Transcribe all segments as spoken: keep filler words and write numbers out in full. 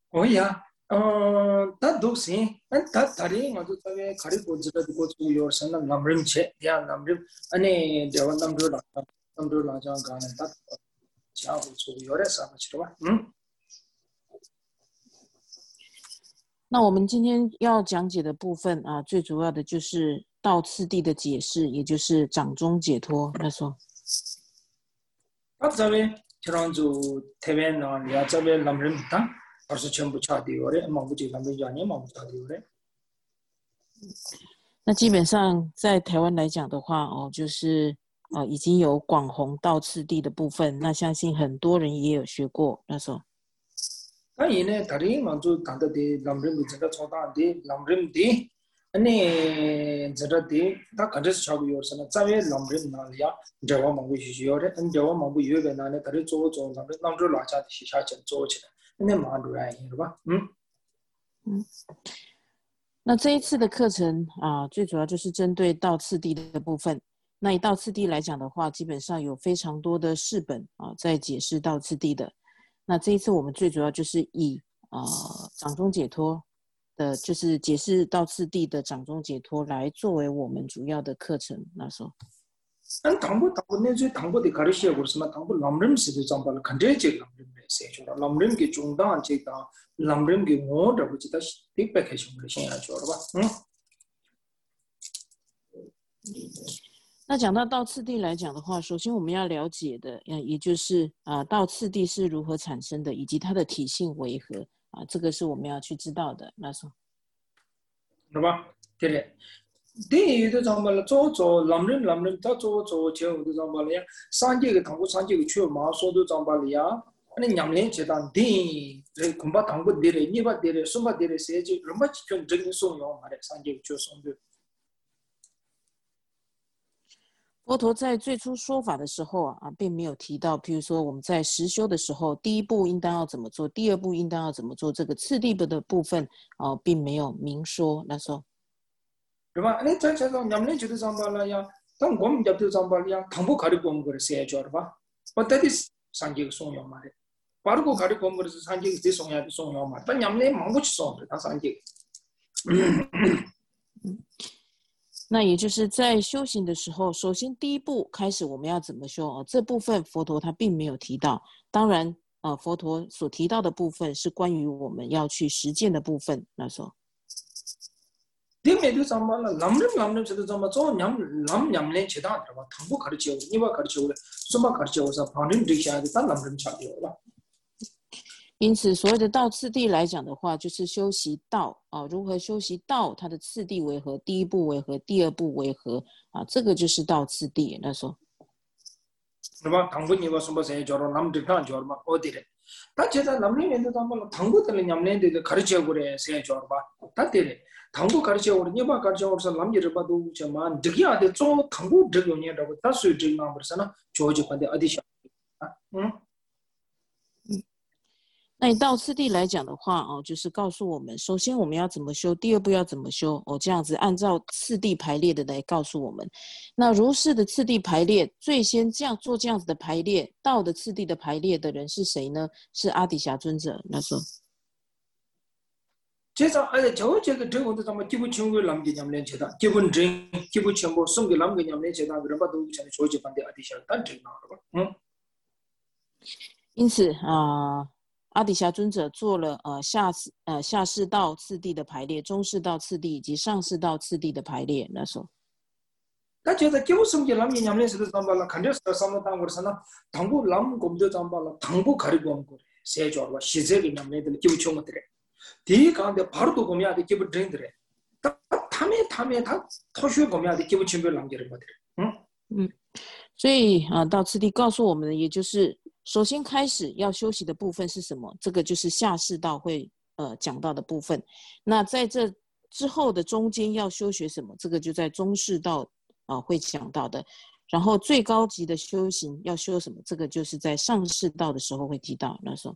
Oh ya, uh, that do see, and that tari ngadu tawe khari pojra diko tu yor sana namrim che, ya namrim, ane dewa namru la, namru la jang gana that cha bu tu yor sa machwa. Hmm. 那我们今天要讲解的部分啊，最主要的就是道次第的解释，也就是掌中解脱。那说， That tawe chiranju tebe na ya tawe namrim ta, parsu chenpu cha di yore, mabu ji namri jani mabu cha di yore. 那基本上在台湾来讲的话，哦，就是呃已经有广弘道次第的部分，那相信很多人也有学过。那说， 아 이네 다리 먼저 단다데 람림 비자가 초다데 람림 디 아니 저라데 다 간데스 차고 요르잖아 자외 람림 나리아 저와 망고 시시요레 안 저와 망고 유베 나네 다리 쪼쪼 람림 남저 라자 시샤 전 쪼치 근데 마루라 이르바 음 嗯，那这一次的课程啊，最主要就是针对道次第的部分。那以道次第来讲的话，基本上有非常多的释本啊，在解释道次第的。那这一次我们最主要就是以呃掌中解脱的，就是解释道次第的掌中解脱来作为我们主要的课程。那时候， 안 당부 당부 내주 당부데 가르시야 그러시면 당부 람림 시도 잠발 간제제 람림 세죠 람림 게 중단 제다 람림 게 모다 부지다 빅백해션 그러시야 줘봐 응 那讲到道次第来讲的话，首先我们要了解的，也就是啊、呃，道次第是如何产生的，以及它的体性为何啊，这个是我们要去知道的。那说， 对吧？对嘞。第一个怎么了？做做男人男人他做做就都怎么了呀？三节个糖果三节个去马说都怎么了呀？那两年阶段第这恐怕糖果跌了，你把跌了，什么跌了？谁就人把全真的送药嘛的，三节个去送的。 佛陀在最初说法的时候啊，并没有提到，譬如说我们在实修的时候，第一步应当要怎么做，第二步应当要怎么做，这个次第的部分啊，并没有明说。那时候， 对吧？你在这种两年觉得怎么了呀？当我们觉得怎么了呀？糖果卡里我们个谁做的吧？我到底三节个送药嘛的，巴鲁个卡里我们个是三节个得送药的送药嘛，但两年忙不去送的，他三节。 那也就是在修行的时候，首先第一步开始我们要怎么修啊？这部分佛陀他并没有提到。当然，呃，佛陀所提到的部分是关于我们要去实践的部分。那时候， 第没得怎么了？男人男人觉得怎么做？男男男人其他的吧，糖果卡里吃，你把卡里吃了，什么卡里吃？我说旁人这些的，但男人吃掉了。 因此，所谓的道次第来讲的话，就是修习道啊，如何修习道，它的次第为何？第一步为何？第二步为何？啊，这个就是道次第。那时候， 对吧？糖果你把什么谁叫了？男人看叫嘛，我的嘞。他觉得男人的怎么了？糖果的嘞，男人的卡里吃过嘞，谁叫吧？他的嘞，糖果卡里吃过嘞，你把卡里吃过是男人把都什么？这个样的做糖果这个年代，他属于这样不是呢？就就看的阿弟小啊，嗯。 那以道次第来讲的话，哦，就是告诉我们，首先我们要怎么修，第二步要怎么修，哦，这样子按照次第排列的来告诉我们。那如是的次第排列，最先这样做这样子的排列，道的次第的排列的人是谁呢？是阿底峡尊者。那时候， 这张哎，就这个这个的怎么基本全部남게 냠낸 제다 기본 정 기본 전부送给남게 냠낸 제다 그런 것도 전에 조지 반대 어디셔 단 정나 봐. 응? 因此啊、呃，阿底峡尊者做了呃下呃下士道次第的排列，中士道次第以及上士道次第的排列。那时候， 다 제가 기본送给남게 냠낸 제다 잠발라 간데서 삼는 당 그러잖아. 당부 남 곰도 잠발라 당부 가리고 온 거래. 세조와 시제기 냠낸들 기본 총들에. 뒤 가운데 바로 또 보면 아직 기본 정들에. 다 탐에 탐에 다 토슈 보면 아직 기본 준비를 남기는 거들. 응? 嗯，所以啊、呃，道次第告诉我们的，也就是首先开始要休息的部分是什么？这个就是下士道会呃讲到的部分。那在这之后的中间要修学什么？这个就在中士道啊、呃、会讲到的。然后最高级的修行要修什么？这个就是在上士道的时候会提到。那时候，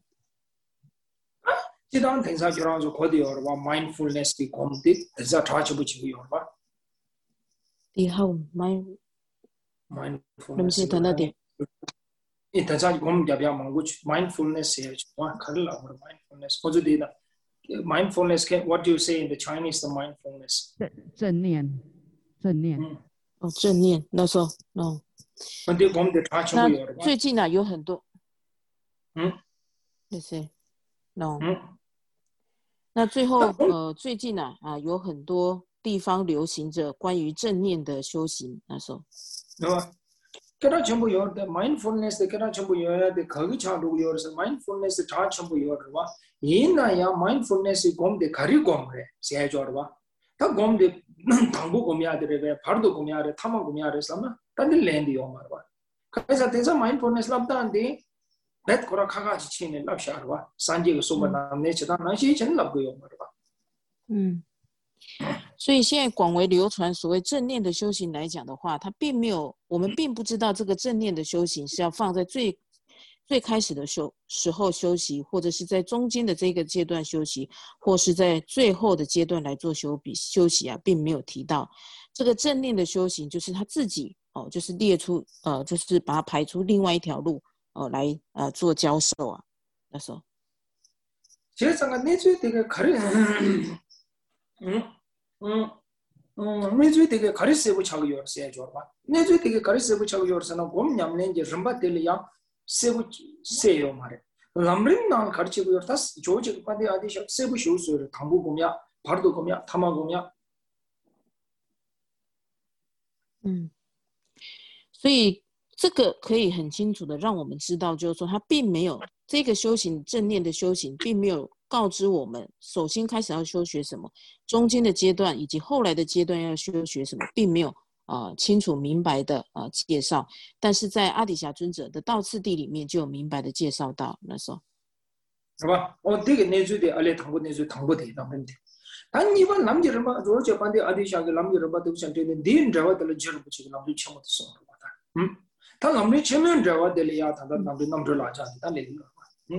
지단 대사 결혼서 거디어 봐 mindfulness 디 곰디 대사 타치 붙이고 봐 以后 mind mindfulness 이 이 대사 곰 잡야 망고 mindfulness 해 좋아 칼라 뭐 mindfulness 거기다 mindfulness can what do you say in the Chinese the mindfulness 正正念正念。 嗯哦，正念那时候哦。 근데我们的查全部有了吧？ 最近啊有很多嗯那些 no 嗯。 那最后呃最近啊啊有很多地方流行着关于正念的修行那时候。 对吧？ 그다 전부 요르데 mindfulness 그다 전부 요르데 거기 차도 요르서 mindfulness 다 전부 요르와 이나야 mindfulness 곰데 가리 곰래 세조르와 다 곰데 당부 곰야들에 바로도 곰야래 타마 곰야래 삼나 단들 랜디 요마르와 그래서 대사 mindfulness 랍다인데 뱃 거라 카가지 치네 랍샤르와 산지가 소바나 네치다 나시 전 랍고 요마르와 嗯。所以现在广为流传所谓正念的修行来讲的话，它并没有，我们并不知道这个正念的修行是要放在最最开始的修时候修习，或者是在中间的这个阶段修习，或是在最后的阶段来做修比修习啊，并没有提到这个正念的修行，就是他自己哦，就是列出呃，就是把它排出另外一条路哦、呃，来呃做教授啊，那时候。 제가내주되게 가리 음 음 음 내주 되게 가리세고 차고 요르세 줘봐 내주 되게 가리세고 차고 요르서나 곰 냠nen제 름바텔이야 세고 세요 말해 람림나 가르치고 요르다 조지 관대 아디셔 세고 쇼스를 당부 곰야 바로도 곰야 타마 곰야 嗯，所以这个可以很清楚的让我们知道，就是说他并没有这个修行正念的修行，并没有告知我们首先开始要修学什么，中间的阶段以及后来的阶段要修学什么，并没有呃清楚明白的呃介绍。但是在阿底峡尊者的道次第里面就有明白的介绍到那时候。 是吧？哦，这个내주的阿列당고 내주 당고的当问题。但你把남지 름바 조지 반대 아디샤게 남지 름바 도선데 딘 자와들 저르부치 남지 처음부터 써. 음. 다 남지 처음엔 자와들이야 다 남지 남들 라자 다 내리고. 음.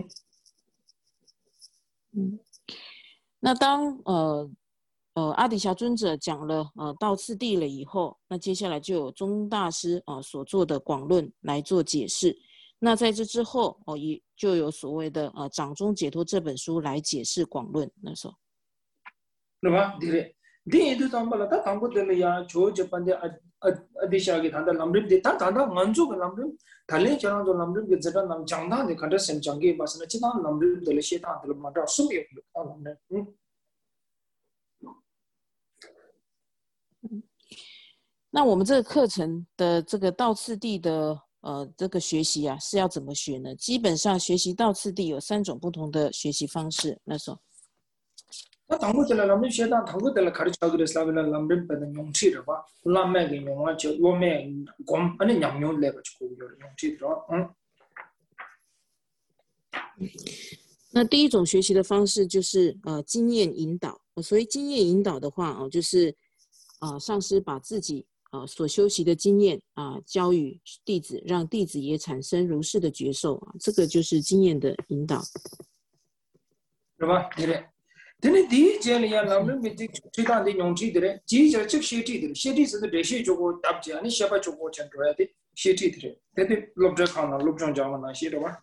嗯，那当呃呃阿底峡尊者讲了呃道次第了以后，那接下来就有宗大师啊、呃、所做的广论来做解释。那在这之后哦，也就有所谓的呃掌中解脱这本书来解释广论那时候。 对吧？对的。第一段嘛，他当不得了呀，就这般的啊啊啊，底下给他的南边的，他他他安住个南边，他连讲到南边个这个南江南的，看着先讲给把什么其他南边的那些大的嘛，这什么有啊南边，嗯。 那我们这个课程的这个道次第的呃这个学习啊，是要怎么学呢？基本上学习道次第有三种不同的学习方式。那时候， 那당구들라람시다 당구들라 가르쳐그랬으면 람림 받는 용치를 봐. 람매게 용아 저 요매 곰 아니 양용 내 가지고 용치들어. 응. 那第一种学习的方式就是呃经验引导。所以经验引导的话哦，就是呃上师把自己呃所修习的经验啊、呃、教予弟子，让弟子也产生如是的觉受啊，这个就是经验的引导。 是吧？对的。근데 디제리야 남는 밑에 최단의 용치들의 지저 즉 시티들 시티에서 대시 주고 답지 아니 샤바 주고 전도해야 돼 시티들 근데 롭저 칸나 롭정 장나 시도 봐.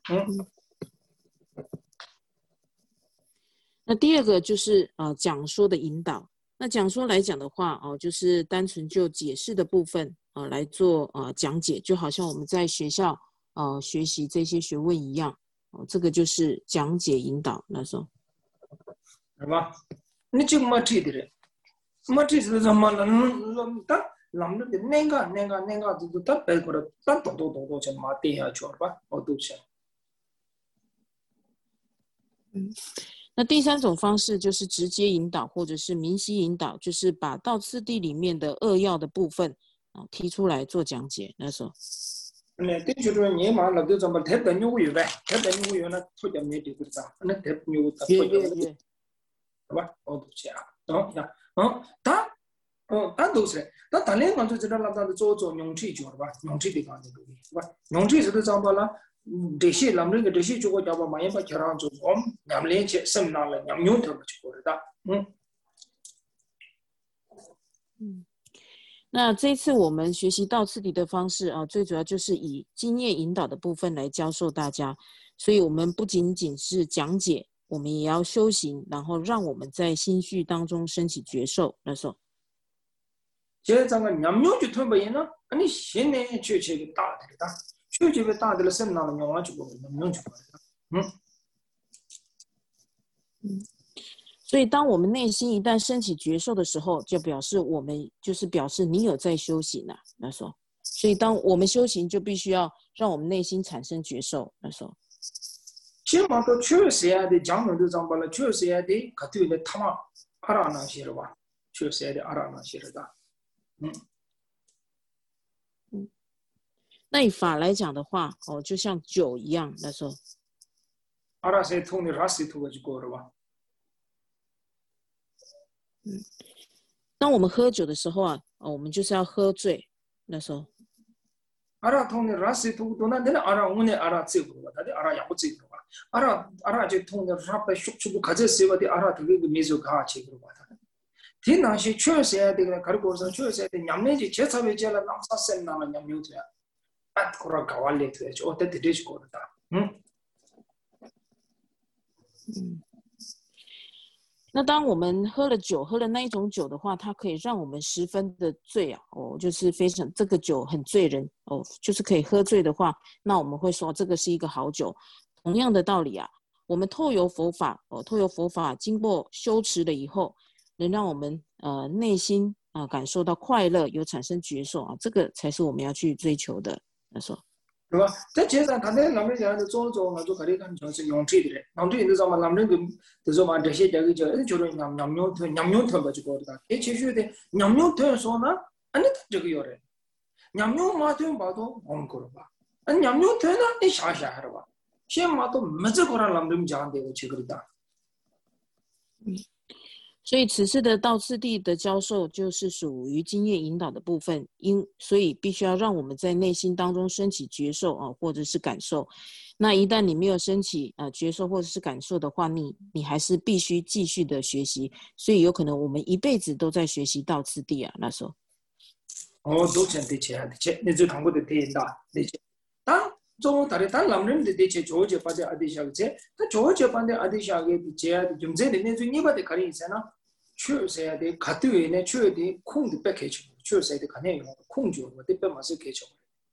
那第二个就是呃讲说的引导。那讲说来讲的话哦、呃，就是单纯就解释的部分呃来做呃讲解，就好像我们在学校呃学习这些学问一样哦、呃，这个就是讲解引导那时候。 是吧？你这个马蹄的，马蹄是怎么了？嗯，他咱们的那个那个那个就是他别个的，他多多多多钱马蹄下去吧，我都想。 嗯，那第三种方式就是直接引导，或者是明晰引导，就是把道次第里面的扼要的部分啊提出来做讲解。那时候。 那这就是你嘛，那就怎么太等牛鱼呗？太等牛鱼那出点没地方长，那太牛的出点。是吧？我都想，哦呀，哦，他，哦，他都是，他当然嘛，就知道那他的做做用气就，是吧？用气的讲的东西，是吧？用气是都怎么了？这些咱们这个这些就我讲吧，买一把钱让做，我们咱们连起什么拿了，咱们用他们去过的，嗯。 嗯，那这次我们学习道次第的方式啊，最主要就是以经验引导的部分来教授大家，所以我们不仅仅是讲解。 我们也要修行，然后让我们在心绪当中升起觉受。那时候， 这张个냠뇨 주 통바이나 아니 신내 최최가 다들다. 최최가 다들 선나는 영화 주고 냠뇨 주고. 음. 嗯，所以当我们内心一旦升起觉受的时候，就表示我们就是表示你有在修行啊。那时候，所以当我们修行，就必须要让我们内心产生觉受。那时候， 起码都确实要的讲的这张巴了，确实要的可对的他妈阿拉那些了吧，确实要的阿拉那些了的。嗯。 嗯，那以法来讲的话，哦，就像酒一样，那时候。 阿拉些通的拉西图就过了吧。 嗯，当我们喝酒的时候啊，哦，我们就是要喝醉。那时候， 阿拉通的拉西图多那那阿拉我们阿拉醉过了，但是阿拉也不醉过吧。阿拉阿拉就通的拉被熟出不开始时候的阿拉这个没有卡起过吧。第那些确实要的个，可是过上确实的냠내지 제차베제라 남사 셈 나는 냠뇨트야. 아 그러 가왈레트야. 어때 되지 거다. 응? 嗯，那当我们喝了酒，喝了那一种酒的话，它可以让我们十分的醉啊，哦，就是非常这个酒很醉人哦，就是可以喝醉的话，那我们会说这个是一个好酒。同样的道理啊，我们透由佛法哦，透由佛法经过修持了以后，能让我们呃内心啊、呃、感受到快乐，有产生觉受啊，这个才是我们要去追求的。那时候。 对吧？在街上，他那남들讲的走走，我就可以看就是用这的嘞。用这的，知道吗？남들 그，就是说嘛，这些这个叫，就是냠냠牛腿，냠牛腿吧，就搞的。哎，其实的냠牛腿说呢，安尼这个有嘞。냠牛马腿吧都红过了吧？安냠牛腿呢，你想想了吧？现马都没这个人남들讲的，我去个的。 嗯。所以此次的道次第的教授就是属于经验引导的部分，因所以必须要让我们在内心当中升起觉受啊，或者是感受。那一旦你没有升起啊觉受或者是感受的话，你你还是必须继续的学习。所以有可能我们一辈子都在学习道次第啊，那时候。 哦，都真的切的切，你就看过的电影的，你切。当中다른 다른 남들들 대체 조제 빠져 아디샤게 그 조제 반대 아디샤게 제야 좀 전에 내주 니바데 가리 있잖아 추세야 돼 가트에네 추에디 콩도 백해줘 추세야 돼 가네 콩줘 뭐 대표 맛을 개줘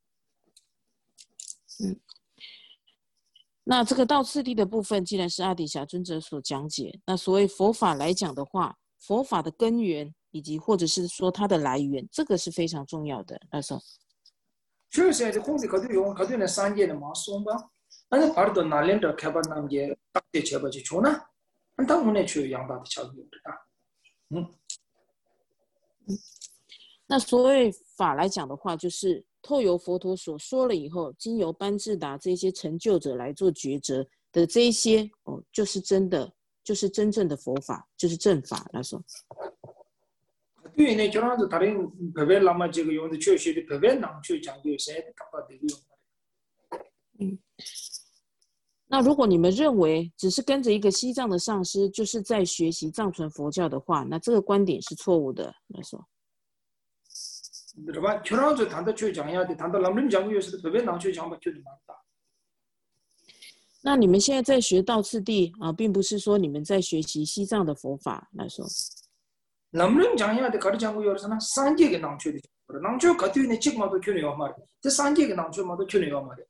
嗯，那这个道次第的部分，既然是阿底峡尊者所讲解，那所谓佛法来讲的话，佛法的根源以及或者是说它的来源，这个是非常重要的。那时候。 추세야 돼 콩도 가도 용 가도는 산제는 마송바 아니 바로도 날렌더 개발남게 딱대 제버지 좋나 한다 문에 주 양바도 차기다嗯， 那所谓法来讲的话，就是透由佛陀所说了以后，经由班智达这些成就者来做抉择的这一些哦，就是真的，就是真正的佛法，就是正法。那时候。 对呢，就让这大人特别那么这个用的确实的特别难去讲究谁的干嘛这个用。 嗯，那如果你们认为只是跟着一个西藏的上师就是在学习藏传佛教的话，那这个观点是错误的。那时候。 对吧？就让这谈到去讲呀的，谈到他们讲究是特别难去讲吧，就是蛮大。 那你们现在在学道次第啊，并不是说你们在学习西藏的佛法。那时候。 남는 장애한테 가르치고 열어서는 산계가 남초리 남초 같은 데 찍마도 켜내요 말이야. 그 산계가 남초마도 켜내요 말이야.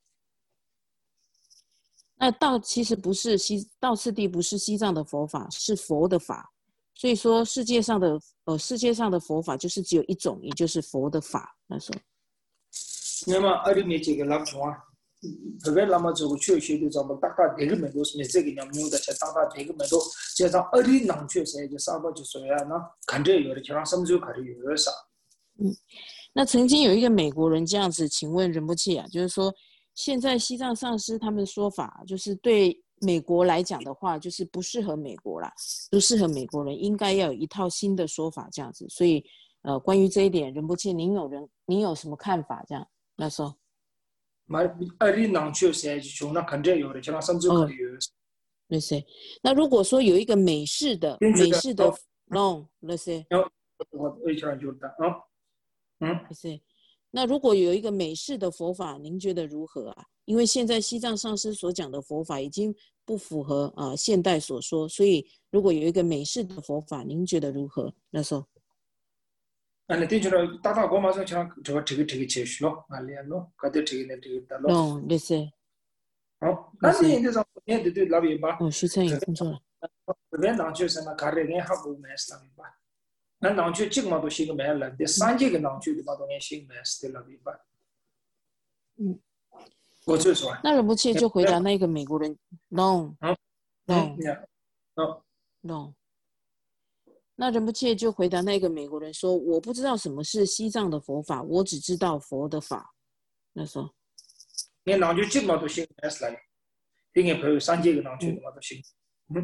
那道其实不是西道次第，不是西藏的佛法，是佛的法。所以说世界上的呃世界上的佛法就是只有一种，也就是佛的法。那时候。 那么阿里面这个拉长啊，特别那么这个确实的咱们大大这个门都是没这个两牛的，才大大这个门都。加上二里囊确实就三百就说呀，那看着有的，就让什么就看着有的啥。 嗯，那曾经有一个美国人这样子，请问仁波切啊，就是说现在西藏上师他们的说法，就是对美国来讲的话，就是不适合美国啦，不适合美国人，应该要有一套新的说法这样子。所以呃，关于这一点，仁波切您有人您有什么看法？这样那时候。 二里囊确实就那看着有的，就让什么就看着有的。 那些，那如果说有一个美式的美式的 long 那些， 我我以前就的啊，嗯， 那些， 那如果有一个美式的佛法，您觉得如何啊？因为现在西藏上师所讲的佛法已经不符合呃现代所说，所以如果有一个美式的佛法，您觉得如何？那时候， 아니 대주로 따다 고마서 저 저거 되게 되게 제시로 알리안로 가데 되게 되게 달로 no，类似， 어 나는 인데서 얘들 라비 봐 哦，徐灿颖工作了， 왜 나주에서나 가르게 하고 메스라비 봐 난 나주 지금도 시가 매라 데 산지가 나주도 봐도 내 시가 메스라비 봐 嗯， 我就说那仁波切就回答那个美国人 ，no，no，no，、 嗯呀哦 no。那仁波切就回答那个美国人说：“我不知道什么是西藏的佛法，我只知道佛的法。”那时候， 내 나주 지금도 시가 메스라비 이게 그 산지가 나주도 봐도 시 음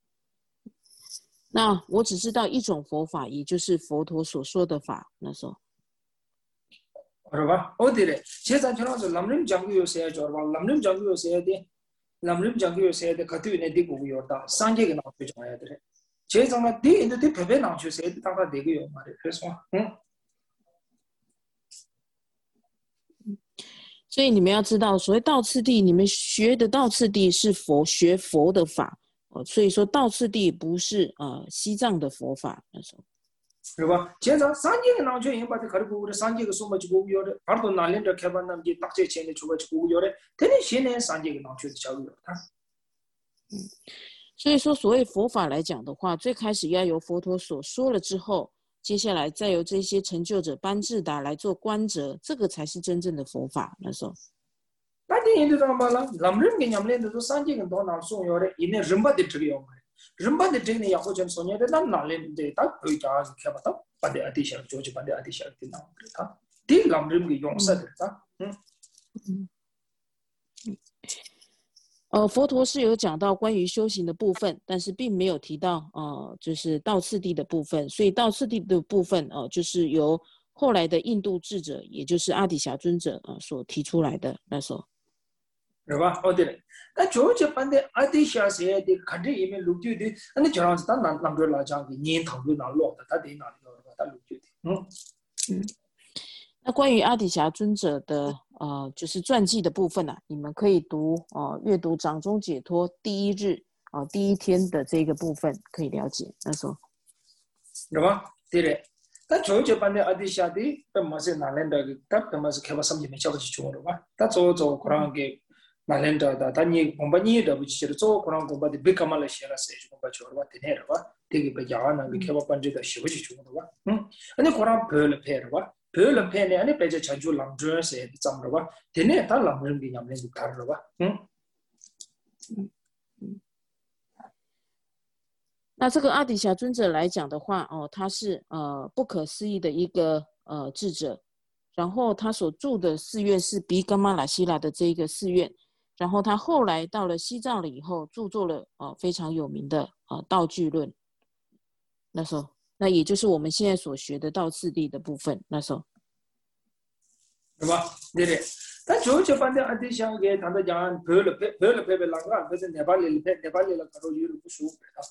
那我只知道一种佛法，也就是佛陀所说的法。那时候， 알아봐 어디래 제자처럼 람림 장구 요새 저봐 람림 장구 요새 돼 람림 장구 요새 돼 같이 내 되고 요다 산지가 나주 좀 해야 돼 제자가 돼 인데 배배 나주 요새 다가 되고요 말이야 그래서 응 所以你们要知道，所谓道次第，你们学的道次第是佛学佛的法，哦，所以说道次第不是呃西藏的佛法。那时候， 그봐 제자 산지가 나주 인바데 가르고 우리 산지가 소마지고 요래 바로 날린다 개반남지 딱제 체내 주가지고 요래 되는 신의 산지가 나주 자고요다 所以说所谓佛法来讲的话，最开始要由佛陀所说了之后，接下来再由这些成就者班智达来做观者，这个才是真正的佛法。那时候， 나한테 인도도 말라 람림 개념лен도 산지가 더 나서 요래 이내 림바데 트리요 림바데 트리네 야고 좀 소녀데 난 날린데 딱 거기다 개봤다 반대 아디샤 조지 반대 아디샤 되나 그렇다 딜 람림이 용사들다 응 呃，佛陀是有讲到关于修行的部分，但是并没有提到呃，就是道次第的部分。所以道次第的部分，呃，就是由后来的印度智者，也就是阿底峡尊者呃所提出来的。那时候， 그봐 어디래 나 조지 반대 아디샤스에 디 간데 이메 루티디 아니 저랑 다 남들라 장기 닌 당도 나로다 다 되나 다 루티디 응 嗯，那关于阿底峡尊者的呃，就是传记的部分啊，你们可以读呃阅读掌中解脱第一日啊、呃、第一天的这个部分可以了解。那时候， 그봐 디래 다 조지 반대 아디샤디 또 나렌다 딱 그마스 개바 삼지 메차버지 좋으로 봐다 조조 그런 게 나렌다다 다니 공부니도 부치로 조 그런 공부데 비카말라 시라세 공부 좋으로 봐 되네로 봐 되게 배야나 그 개바 반지다 시버지 좋으로 봐 응? 아니 그런 별 페로 봐 별은 팬에 아니 배제 자주 람드르세 잠으로 봐 되네 다 람드르기 냠는 다르로 봐 응? 那这个阿底峡尊者来讲的话，哦，他是呃不可思议的一个呃智者，然后他所住的寺院是比干玛拉希拉的这一个寺院，然后他后来到了西藏了以后，著作了呃非常有名的呃道具论。那时候，那也就是我们现在所学的道次第的部分。那时候， 그봐 디래 다 조지 반대 아디샤게 단다 장 별 별 페베 라가 그래서 네발리 페 네발리라 가로 유르 부수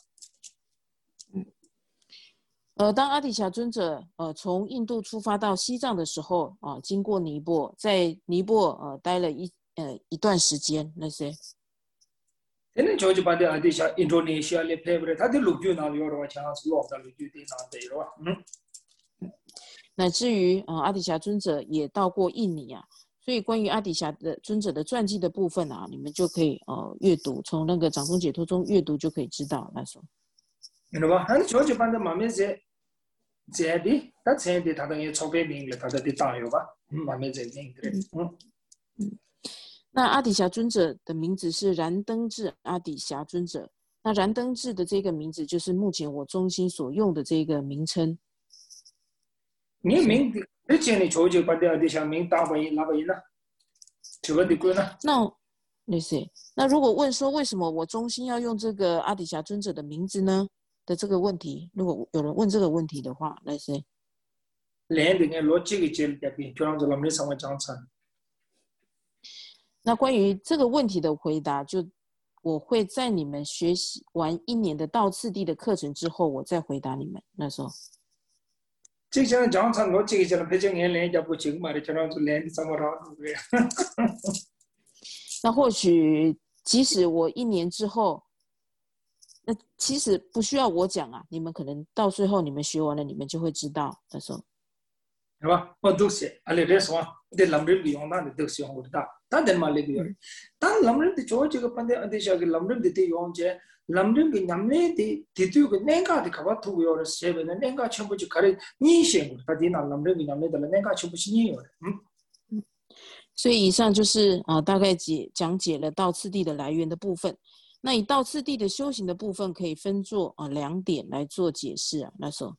呃，当阿底峡尊者呃从印度出发到西藏的时候啊、呃，经过尼泊，在尼泊呃待了一呃一段时间，那些 얘는 조지 반대 아디샤 인도네시아에 페브레 다들 루규 나요로 차스 로다 루규 디나데로 응 乃至于呃阿底峡尊者也到过印尼啊，所以关于阿底峡的尊者的传记的部分啊，你们就可以呃阅读，从那个掌中解脱中阅读就可以知道那时候。 이놈아 한 조지 반대 마메제 제디 다 제디 다당에 초배 민gle 다다디 따요바 마메제 닝드레 응 那阿底峡尊者的名字是燃灯智阿底峡尊者，那燃灯智的这个名字就是目前我中心所用的这个名称。 니 밍 리체니 조지 반대 아디샤 밍 따바이 라바이나 저거디 꾸나 那那些，那如果问说为什么我中心要用这个阿底峡尊者的名字呢的这个问题，如果有人问这个问题的话，那些， 랜딩에 로직이 제일 대비 교랑저 남리 상황 장찬 那关于这个问题的回答，就我会在你们学习完一年的道次第的课程之后，我再回答你们。那时候， 这些人讲唱我这个叫培养年龄要不经嘛的，叫他做年怎么着对不对？ 那或许即使我一年之后，那其实不需要我讲啊，你们可能到最后你们学完了，你们就会知道的时候， 是吧？我都是，阿里这说，这老人比用那的都是用我的大，但是嘛，那个，但老人的做这个班的，而且个老人的得用这。남는 그 남네디 디투가 내가 가봐 두고요 세베는 내가 전부 가래 니신 거 다디나 남는 그 남네들 내가 전부 신이요. 嗯，所以以上就是啊、呃、大概解讲解了道次第的来源的部分。那以道次第的修行的部分可以分作啊、呃、两点来做解释啊。那时候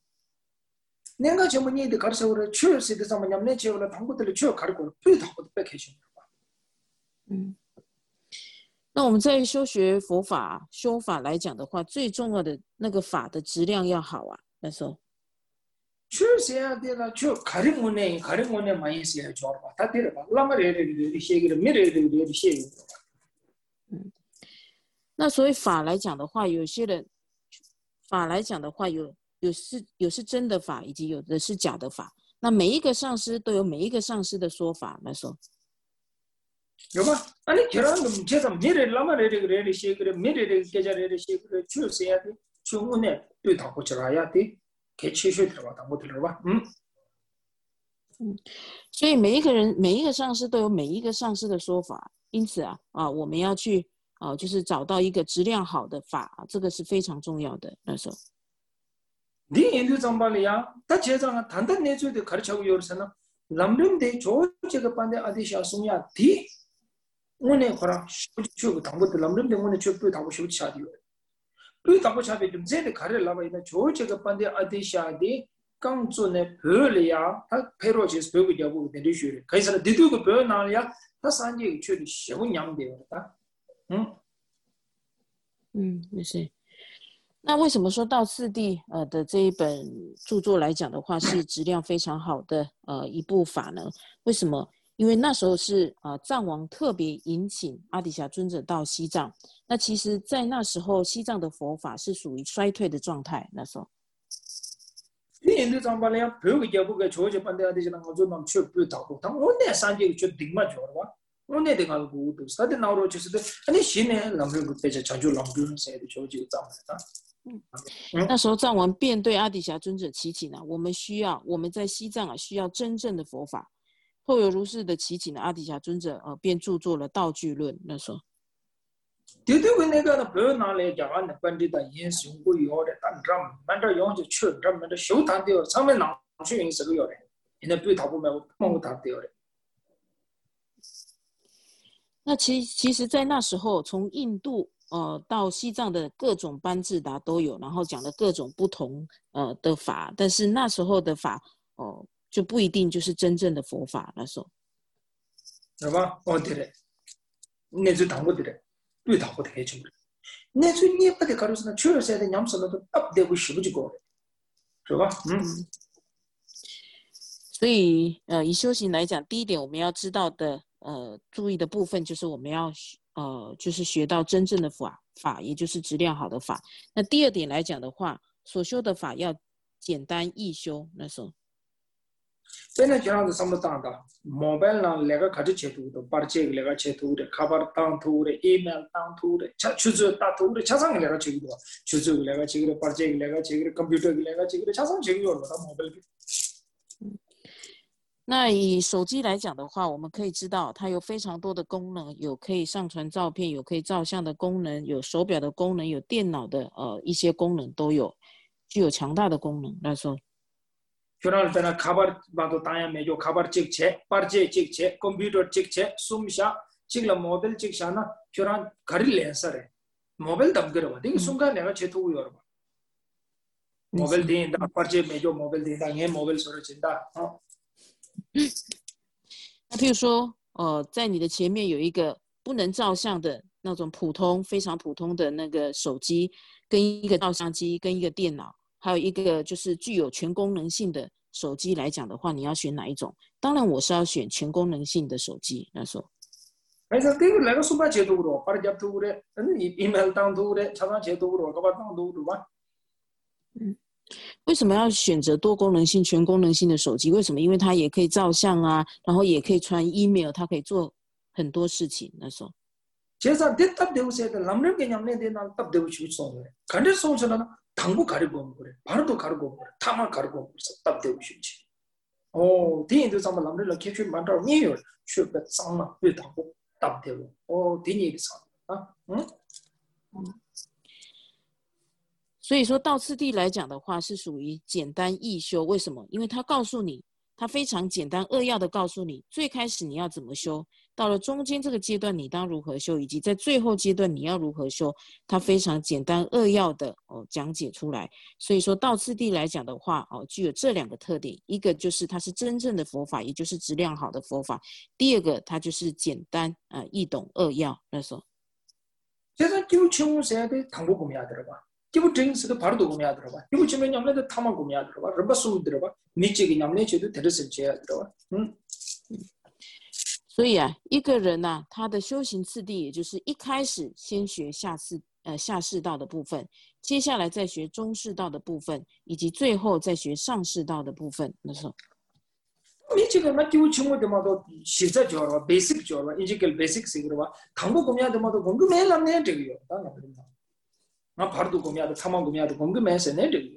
내가 전부 니들 가르쳐 그래 추어시대 상만 남네 제가 당고들 추어 가르고 또 당고 뺏게 줘. 嗯。那我们在修学佛法修法来讲的话，最重要的那个法的质量要好啊。那时候， 确实啊，对了，就卡里木呢，卡里木呢，蛮意思还做吧，他对了吧，那么这这这些个没这这这些个。 嗯，那所以法来讲的话，有些人法来讲的话，有有是有是真的法，以及有的是假的法。那每一个上师都有每一个上师的说法。那时候。 有吧？啊，你既然我们介绍没人，那么这个这些个没人这个这些个确实呀的，就我呢对他不起来呀的，给继续的吧，当我的了吧？嗯嗯，所以每一个人每一个上师都有每一个上师的说法，因此啊啊，我们要去啊，就是找到一个质量好的法，这个是非常重要的。那时候， 你研究怎么了呀？他介绍啊，单单那做的开始有什么？남는 데 저 제가 반대 아디샤 송야 디 오늘 거라 쇼쇼 당고들 남는 데 오늘 쇼 당고 쇼 차디요. 그 당고 차비 좀 제대 가를 나와 있는 저 제가 반대 아디샤 디 강존에 별이야. 다 페로지스 별이 되고 내리슈. 그래서 디두고 별 나야 다 산지 추리 쇼 냠데요다. 응? 嗯，没事。那为什么说到次第呃的这一本著作来讲的话是质量非常好的呃一部法呢？为什么？因为那时候是呃藏王特别引请阿底峡尊者到西藏。那其实，在那时候西藏的佛法是属于衰退的状态。那时候， 你印度藏巴咧，别个家不个坐着班的阿底峡那个做那去不到过，他我那三节去顶嘛做了吧？我那顶个古都，他的那罗就是的，你新呢，那么个被这长久浪费了，谁的坐这个藏的？ 嗯，那时候藏王便对阿底峡尊者祈请啊，我们需要我们在西藏啊需要真正的佛法。后有如是的祈请的阿底峡尊者呃便著作了《道具论》。那时候， 对对，我那个那不拿来讲啊，那本地的因素不要的，但这慢点用就去，这慢点修谈的，上面拿去用是个要的，现在不他不买，我谈的要的。 那其其实，在那时候，从印度呃到西藏的各种班智达都有，然后讲了各种不同呃的法，但是那时候的法哦、呃、就不一定就是真正的佛法。那时候， 是吧？哦对的，那就谈不的了，对谈不的很清楚。那就你不得搞就是那确实的，伢们说那都不得会学不就搞的，是吧？嗯。 所以呃，以修行来讲，第一点我们要知道的。 呃，注意的部分就是我们要呃，就是学到真正的法法，也就是质量好的法。那第二点来讲的话，所修的法要简单易修。那时候， 现在讲的什么当的 ，mobile 上那个开始截图的，把这个那个截图的，卡把当图的 ，email 当图的，查出租打图的，查上那个截图的，出租那个这个把这个那个这个 computer 那个这个查上这个有了，他 mobile 的。 那以手机来讲的话，我们可以知道它有非常多的功能，有可以上传照片，有可以照相的功能，有手表的功能，有电脑的呃一些功能都有，具有强大的功能。那时候， 그럴 때는 가발 봐도 다양해 요 가발 찍체, 빠르제 찍체, 컴퓨터 찍체, 숨샤 찍라 모바일 찍샤나 그런 가릴 렌서래. 모바일 담그러 봐. 이게 순간 내가 제토고 열어 봐. 모바일 된다. 빠르제 메조 모바일 된다. 얘 모바일 소리 진다. 어. 那譬如说，呃，在你的前面有一个不能照相的那种普通、非常普通的那个手机，跟一个照相机，跟一个电脑，还有一个就是具有全功能性的手机来讲的话，你要选哪一种？当然，我是要选全功能性的手机。那时候， 그래서 그걸 내가 수바 제도로 바로 잡도그래. 아니 이메일 당도그래. 차단 제도로 가봐 당도로 봐. 嗯， 为什么要选择多功能性、全功能性的手机？为什么？因为它也可以照相啊，然后也可以传 email， 它可以做很多事情。那时候， 제가 대답되고서 남는 개념에 대한 답되고 싶어. 간절 소설은 당부 가르고 그래. 바로도 가르고 그래. 타만 가르고 답되고 싶지. 어, 뒤에도 정말 남들을 캐치 만들어 니요. 쉬었다 상마 왜 당부 답되고. 어, 뒤에 있어. 아, 응? 所以说到次第来讲的话，是属于简单易修。为什么？因为他告诉你，他非常简单扼要的告诉你，最开始你要怎么修，到了中间这个阶段你当如何修，以及在最后阶段你要如何修，他非常简单扼要的哦讲解出来。所以说到次第来讲的话，哦具有这两个特点，一个就是它是真正的佛法，也就是质量好的佛法；第二个它就是简单啊、呃、易懂扼要。那时候， 제가 기부 청구서에 당부 구매하 들어봐. 기부 정서도 바로도 구매하 들어봐. 기부 주면 냠내도 타만 구매하 들어봐. 럼바 숨 들어봐. 니찌기 냠내 제도 데르스 제야 들어봐. 응? 所以啊，一个人啊，他的修行次第，也就是一开始先学下世呃下世道的部分，接下来再学中世道的部分，以及最后再学上世道的部分。那时候， 니찌가 나 기부 청구대마도 실제 저와 베이직 저와 이제kel 베이직 시그러와 당부 구매하더마도 궁금해 남네 되고요. 나 그런다. 나 바로도 구매하도 타만 구매하도 궁금해서 내 되고요.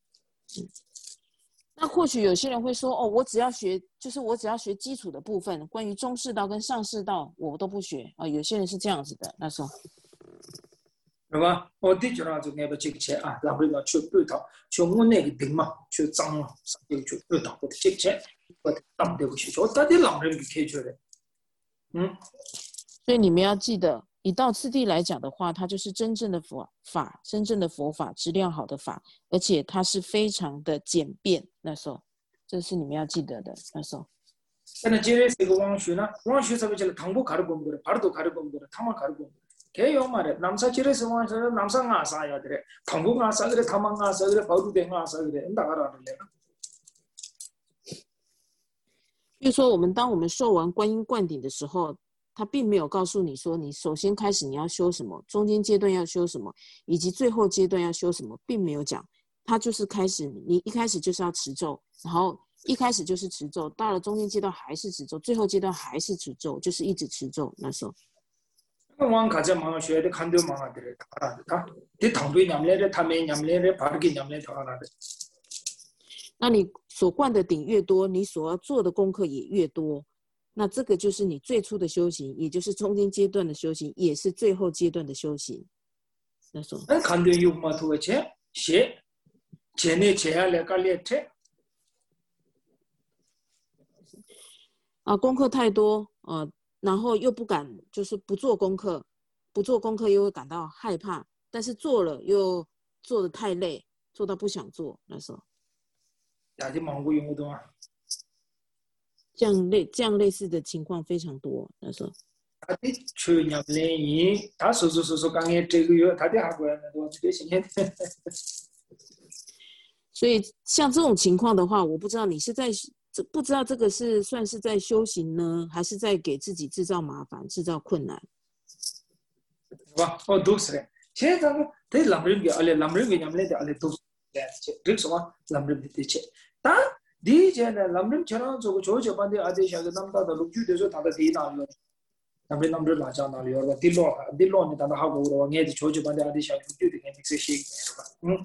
那或许有些人会说，哦，我只要学，就是我只要学基础的部分，关于中世道跟上世道我都不学啊、呃。有些人是这样子的。那时候， 그러니까 어디 저라도 내가 직체 아 라브리가 추부터 총문의 등마 추장마 사실 추부터 그 직체 그 담되고 싶어. 어디 라브리 그렇게 줘래. 음. 所以你们要记得，以到次第来讲的话，它就是真正的佛法，真正的佛法，质量好的法，而且它是非常的简便。那时候，这是你们要记得的。那时候， 근데 제에서 그 왕슈나 왕슈에서 저 당부 가르고 온 거래. 바로도 가르고 온 거래. 타만 가르고 온 거래. 개요 말에 남사 지레서 왕슈는 남사가 사야 그래. 당부가 사 그래. 타만가 사 그래. 바로도 댕가 사 그래. 엔다 가라 그래. 比如说，我们当我们受完观音灌顶的时候，他并没有告诉你说，你首先开始你要修什么，中间阶段要修什么，以及最后阶段要修什么，并没有讲。他就是开始，你一开始就是要持咒，然后一开始就是持咒，到了中间阶段还是持咒，最后阶段还是持咒，就是一直持咒。那时候， 왕 가자 망아 쉬어야 돼. 간도 망아 들에 다. 다. 네 당부에 냠내래 타매 냠내래 바르게 냠내 더 하나. 那你所灌的顶越多，你所要做的功课也越多，那这个就是你最初的修行，也就是中间阶段的修行，也是最后阶段的修行。那时候， 간도 육마 도체 시 제네 제할래 깔레체 啊，功课太多，呃，然后又不敢，就是不做功课，不做功课又会感到害怕，但是做了又做得太累，做到不想做。那时候， 야지 망고 용어도 这样类这样类似的情况非常多。那时候， 다들 추냠내이 다 소소소소 강에 제고요. 다들 하고 있는데 어떻게 신경 所以像这种情况的话，我不知道你是在这不知道这个是算是在修行呢，还是在给自己制造麻烦、制造困难。 와, 어 독스래. 제가 대 람르기 알레 람르기 냠내데 알레 독스. 릭스와 람르기 대체. 다 디제나 람르 저런 저거 조조 반데 아데샤가 남다다 룩주데서 다다 디나요. 남르 남르 라자나요. 딜로 딜로니 다다 하고 그러 녜디 조조 반데 아데샤 룩주데 믹스시. 음.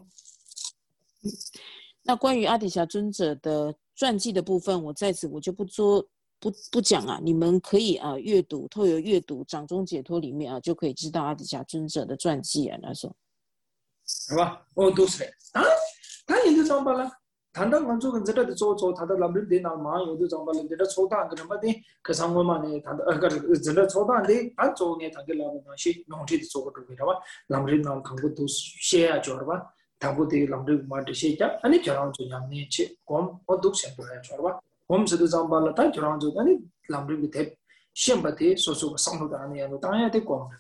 那关于阿底峡尊者的传记的部分，我在此我就不做不不讲啊，你们可以啊阅读，透过阅读《掌中解脱》里面啊，就可以知道阿底峡尊者的传记啊。那时候， 是吧？哦，都是的。啊，他有的怎么办了？谈到我做跟这个做做，他的老人电脑嘛，有的怎么办了？这个抽单个什么的，可上我嘛呢？他的呃个这个抽单的，俺做呢，他给老人那些弄起的做个东西，是吧？老人那看过都写啊，叫是吧？ 다보디 람르 마드시자 아니 저랑도 냠네치 곰 어둑센 도야 저봐 곰스도 잠발라 다 저랑도 아니 람르 밑에 시험바티 소소가 상도도 아니야도 당해야 될 겁니다.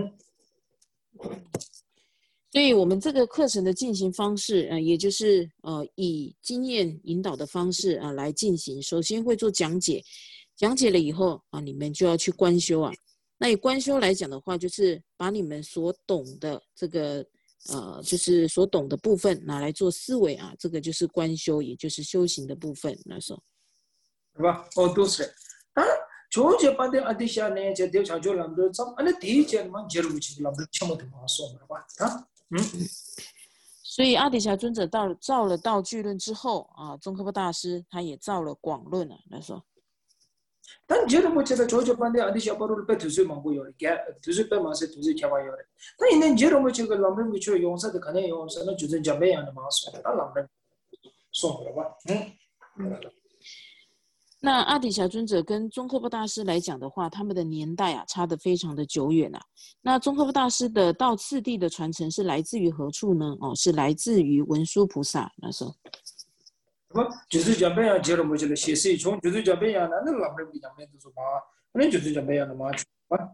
所以我们这个课程的进行方式，呃，也就是呃以经验引导的方式啊、呃、来进行。首先会做讲解，讲解了以后啊，你们就要去观修啊。那以观修来讲的话，就是把你们所懂的这个呃，就是所懂的部分拿来做思维啊，这个就是观修，也就是修行的部分。那时候， 是吧？哦，都是。啊，就这般的阿底下呢，这条长久làm được xong，anh第一件嘛，接入去làm được全部都马送了吧？啊，嗯。 所以阿底峡尊者到造了道具论之后啊，宗喀巴大师他也造了广论啊。那时候， 但接入不起来，就这般的阿底下巴鲁被土水忙过有的，给土水被马是土水开发有的。但因为接入不起来，làm được不去用啥的，可能用啥那就是讲没样的马送，他làm được送了吧？嗯。嗯那阿底峡尊者跟宗喀巴大师来讲的话，他们的年代啊差得非常的久远啊。那宗喀巴大师的道次第的传承是来自于何处呢？哦，是来自于文殊菩萨。那时候， 不就是讲没样接入不起来，写是一种，就是讲没样的，那làm được不讲没都是嘛，那就是讲没样的嘛，啊。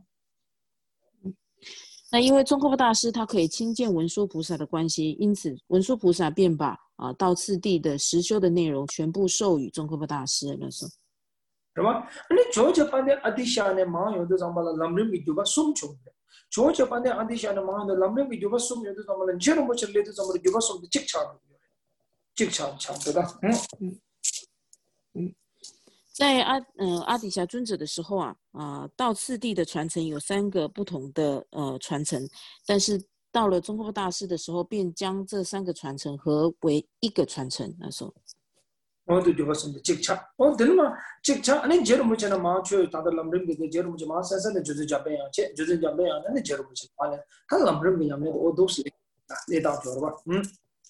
那因为宗喀巴大师他可以亲见文殊菩萨的关系，因此文殊菩萨便把啊道次第的实修的内容全部授予宗喀巴大师。那时候， 是吧？那就这般的阿底下呢，马有的咱们了，咱们没就把送出来。就这般的阿底下呢，马的，咱们没就把送有的咱们了，接着不起来的咱们就把送的极差的，极差差对吧？嗯嗯嗯。在阿呃阿底峡尊者的时候啊，啊、呃、道次第的传承有三个不同的呃传承，但是到了宗喀巴大师的时候，便将这三个传承合为一个传承。那时候， 我都就把送的极差，哦，对了嘛，极差，那接着不起来马去，他的咱们没的接着不起马山山的就是讲没样，切就是讲没样，那接着不起马呢，他咱们没样没的，我都是啊，那当着了吧？嗯。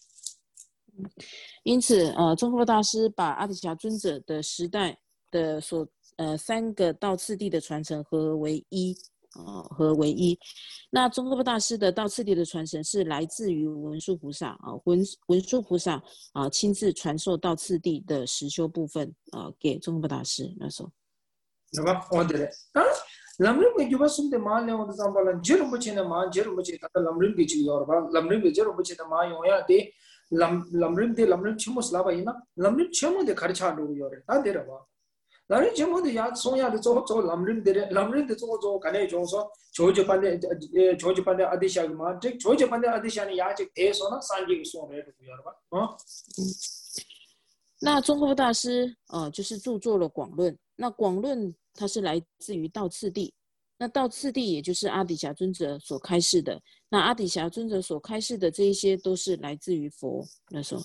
因此，呃，宗喀巴大师把阿底峡尊者的时代的所呃三个道次第的传承合为一，呃合为一。那宗喀巴大师的道次第的传承是来自于文殊菩萨啊，文文殊菩萨啊亲自传授道次第的实修部分啊给宗喀巴大师。那时候， 是吧？我对的。啊，咱们没就把送的马呢，我都咱们了，接着不起来马，接着不起来，他咱们没去要吧？咱们没接着不起来马用呀的。lam lamrim de lamrim chimo slaba ina lamrim chimo de kharcha do yore ta de ra ba lamrim chimo de ya so ya de zo zo lamrim de lamrim de zo zo kane jo so jojo pande jojo pande adisha ma de jojo pande adisha ni ya je de so na sanji ge so re do yore ba ha 那宗喀巴大师呃就是著作了广论，那广论它是来自于道次第。那道次第也就是阿底峡尊者所开示的，那阿底峡尊者所开示的这一些都是来自于佛。那时候，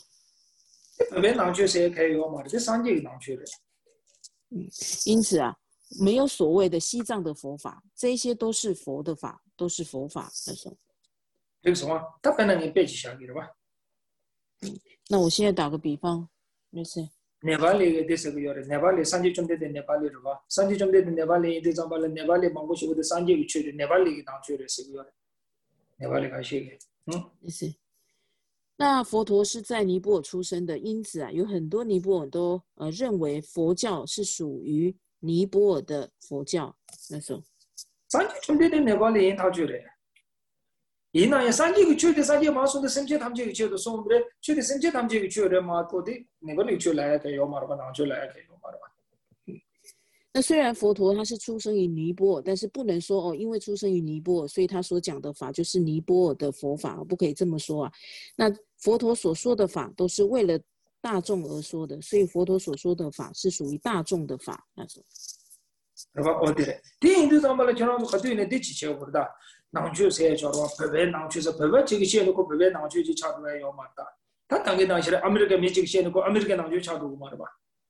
因此啊，没有所谓的西藏的佛法，这一些都是佛的法，都是佛法。那时候， 这个什么？他本来你背起下去了吧？ 那我现在打个比方，没事。 네발리 데스고 요래 네발리 산지 좀 되데 네발리 봐 산지 좀 되데 네발리 데 잠발 네발리 망고시고 데 산지 위치에 네발리 당 주에 쓰고 요래 네발리 가시게 응 是。那佛陀是在尼泊尔出生的，因此啊，有很多尼泊尔都呃认为佛教是属于尼泊尔的佛教。那时候， 산지 좀 되데 네발리 당 주에 이나야 산지가 추데 산지 마소데 semje 담제가 추도 소음bre 추데 semje 담제가 추래 마토데 네발리 추라야 돼 요마르바 나 추라야 돼 요마르바 那虽然佛陀他是出生于尼泊尔，但是不能说哦，因为出生于尼泊尔，所以他所讲的法就是尼泊尔的佛法，不可以这么说啊。那佛陀所说的法都是为了大众而说的，所以佛陀所说的法是属于大众的法。那种， 对吧？哦对了，第一个咱们来讲，我们对呢，第几节不知道，南区谁叫做北北南区是北北这个线路，北北南区就差不多要嘛的。他当个南区的，阿美利加没这个线路，阿美利加南区差不多嘛的吧？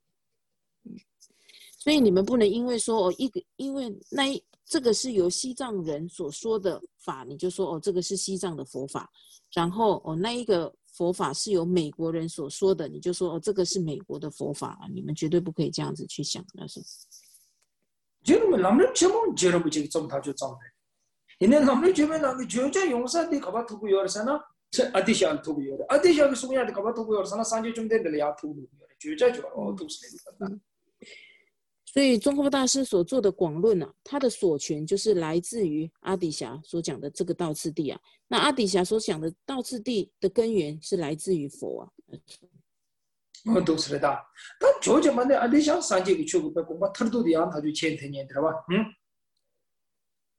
所以你们不能因为说哦，一个因为那一这个是由西藏人所说的法，你就说哦，这个是西藏的佛法，然后哦那一个佛法是由美国人所说的，你就说哦，这个是美国的佛法，你们绝对不可以这样子去想，那是。 지금은 남는 제목 제목 지금 좀 다져 좀 해. 이내 남는 주변에 남는 저자 용사들이 가봐 두고 열잖아. 아디샤를 두고 열. 아디샤가 소야한테 가봐 두고 열잖아. 산지 좀 되는데 야 두고 열. 저자 저 두고 所以宗喀巴大师所做的广论啊，他的所权就是来自于阿底峡所讲的这个道次第啊。那阿底峡所讲的道次第的根源是来自于佛啊。 어 도스르다. 난 조제만에 아디샤 산지기 추고 공부 터도디 안 아주 체인테니 들어봐. 응?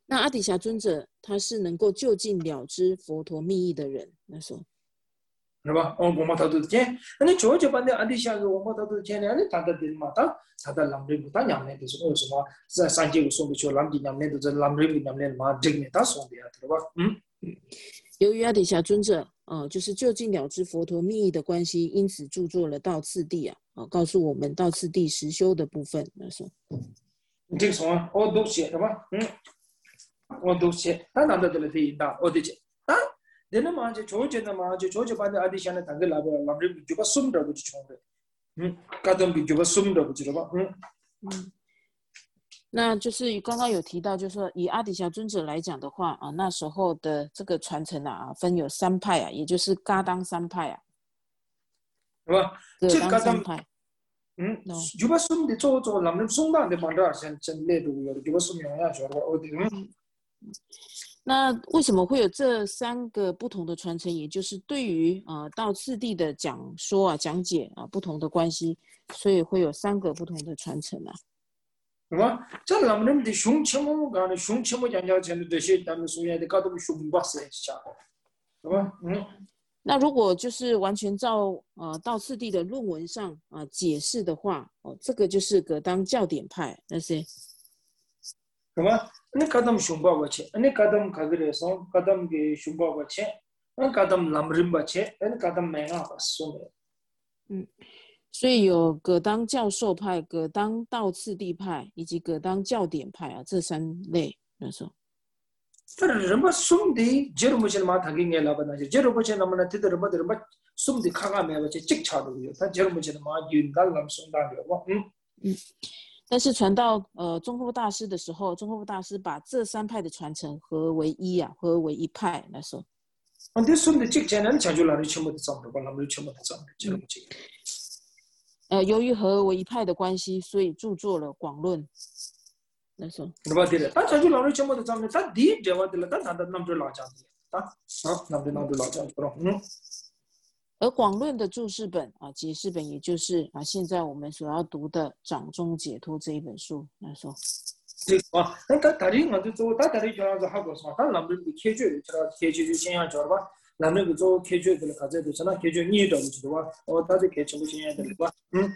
那阿底峡尊者他是能够就近了知佛陀密意的人，那时候。 是吧？哦，我们头都见，那就就把那阿底峡个我们头都见呢，那他的的嘛，他他的南边不他南边就是为什么在三界送的去南边南边都是南边南边嘛，这个他送的呀，对吧？嗯。 由于阿底峡尊者，呃，就是就近了知佛陀密意的关系，因此著作了道次第啊，啊，告诉我们道次第实修的部分。那时候， 这个什么，我都写，对吧？嗯，我都写，他拿到的了第一档，我的写，啊，人嘛就ചോദിച്ചെന്ന嘛就ചോദിച്ച把那阿底峡的当个老板，老板就把送的不就穷的，嗯，搞到就把送的不就了吧？嗯嗯。那就是刚刚有提到，就是说以阿底峡尊者来讲的话啊，那时候的这个传承啊，分有三派啊，也就是噶当三派啊， 是吧？ 噶当三派。 嗯，就把送的做做，咱们送到的嘛，这先先来都有，就把送用下去了，我的嗯。 那为什么会有这三个不同的传承？也就是对于呃道次第的讲说啊、讲解啊不同的关系，所以会有三个不同的传承啊。 是吧？这咱们的胸前么干的胸前么讲讲前的这些，咱们所谓的搞到胸巴是下，是吧？嗯。 那如果就是完全照呃道次第的论文上啊、呃、解释的话，哦，这个就是噶当教典派那些， 是吧？你搞到胸巴巴切，你搞到卡个人上，搞到个胸巴巴切，你搞到南人巴切，你搞到美啊巴送的。 嗯。所以有噶当教授派、噶当道次第派以及噶当教典派啊，这三类那时候。 这人把送的，제로不是嘛？他给你老板那些，제로不是那么那听的人把人把送的看看没有？这直差都有，他제로不是嘛？云南那么送到的哇，嗯嗯。但是传到呃宗喀巴大师的时候，宗喀巴大师把这三派的传承合为一啊，合为一派那时候。 啊，这送的直接呢，全就哪里全部都涨了，把哪里全部都涨了，제로不是。 呃，由于合为一派的关系，所以著作了《广论》。那时候， 对吧？对的，但全就哪里全部都涨了，但第一这话对了，但他的那么多老讲的，啊啊，那么多那么多老讲的，嗯。 而《广论》的注释本啊、解释本，也就是啊现在我们所要读的《掌中解脱》这一本书。那时候， 对啊，那他他这个就做，他他这个就好搞什么？他那么的开掘的，知道开掘就先要叫了吧？那么个做开掘的了，他这就是那开掘你懂知道吧？哦，他这开全部先要的了吧？嗯。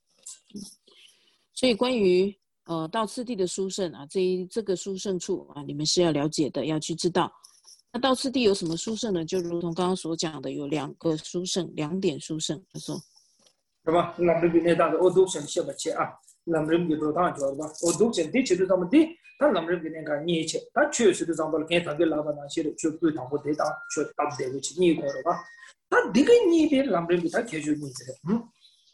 所以关于呃道次第的殊胜啊，这一这个殊胜处啊，你们是要了解的，要去知道。那道次第有什么殊胜呢？就如同刚刚所讲的，有两个殊胜，两点殊胜。他说， 是吧？那么个那当的，我都想写不起啊。那么个都当叫了吧？我都想的，其实他们的，他那么个那个年轻，他确实都上到了，跟他的老板那些的，就对他不对当，就当不对不起，你搞了吧？他这个你别那么个他开掘你这个，嗯。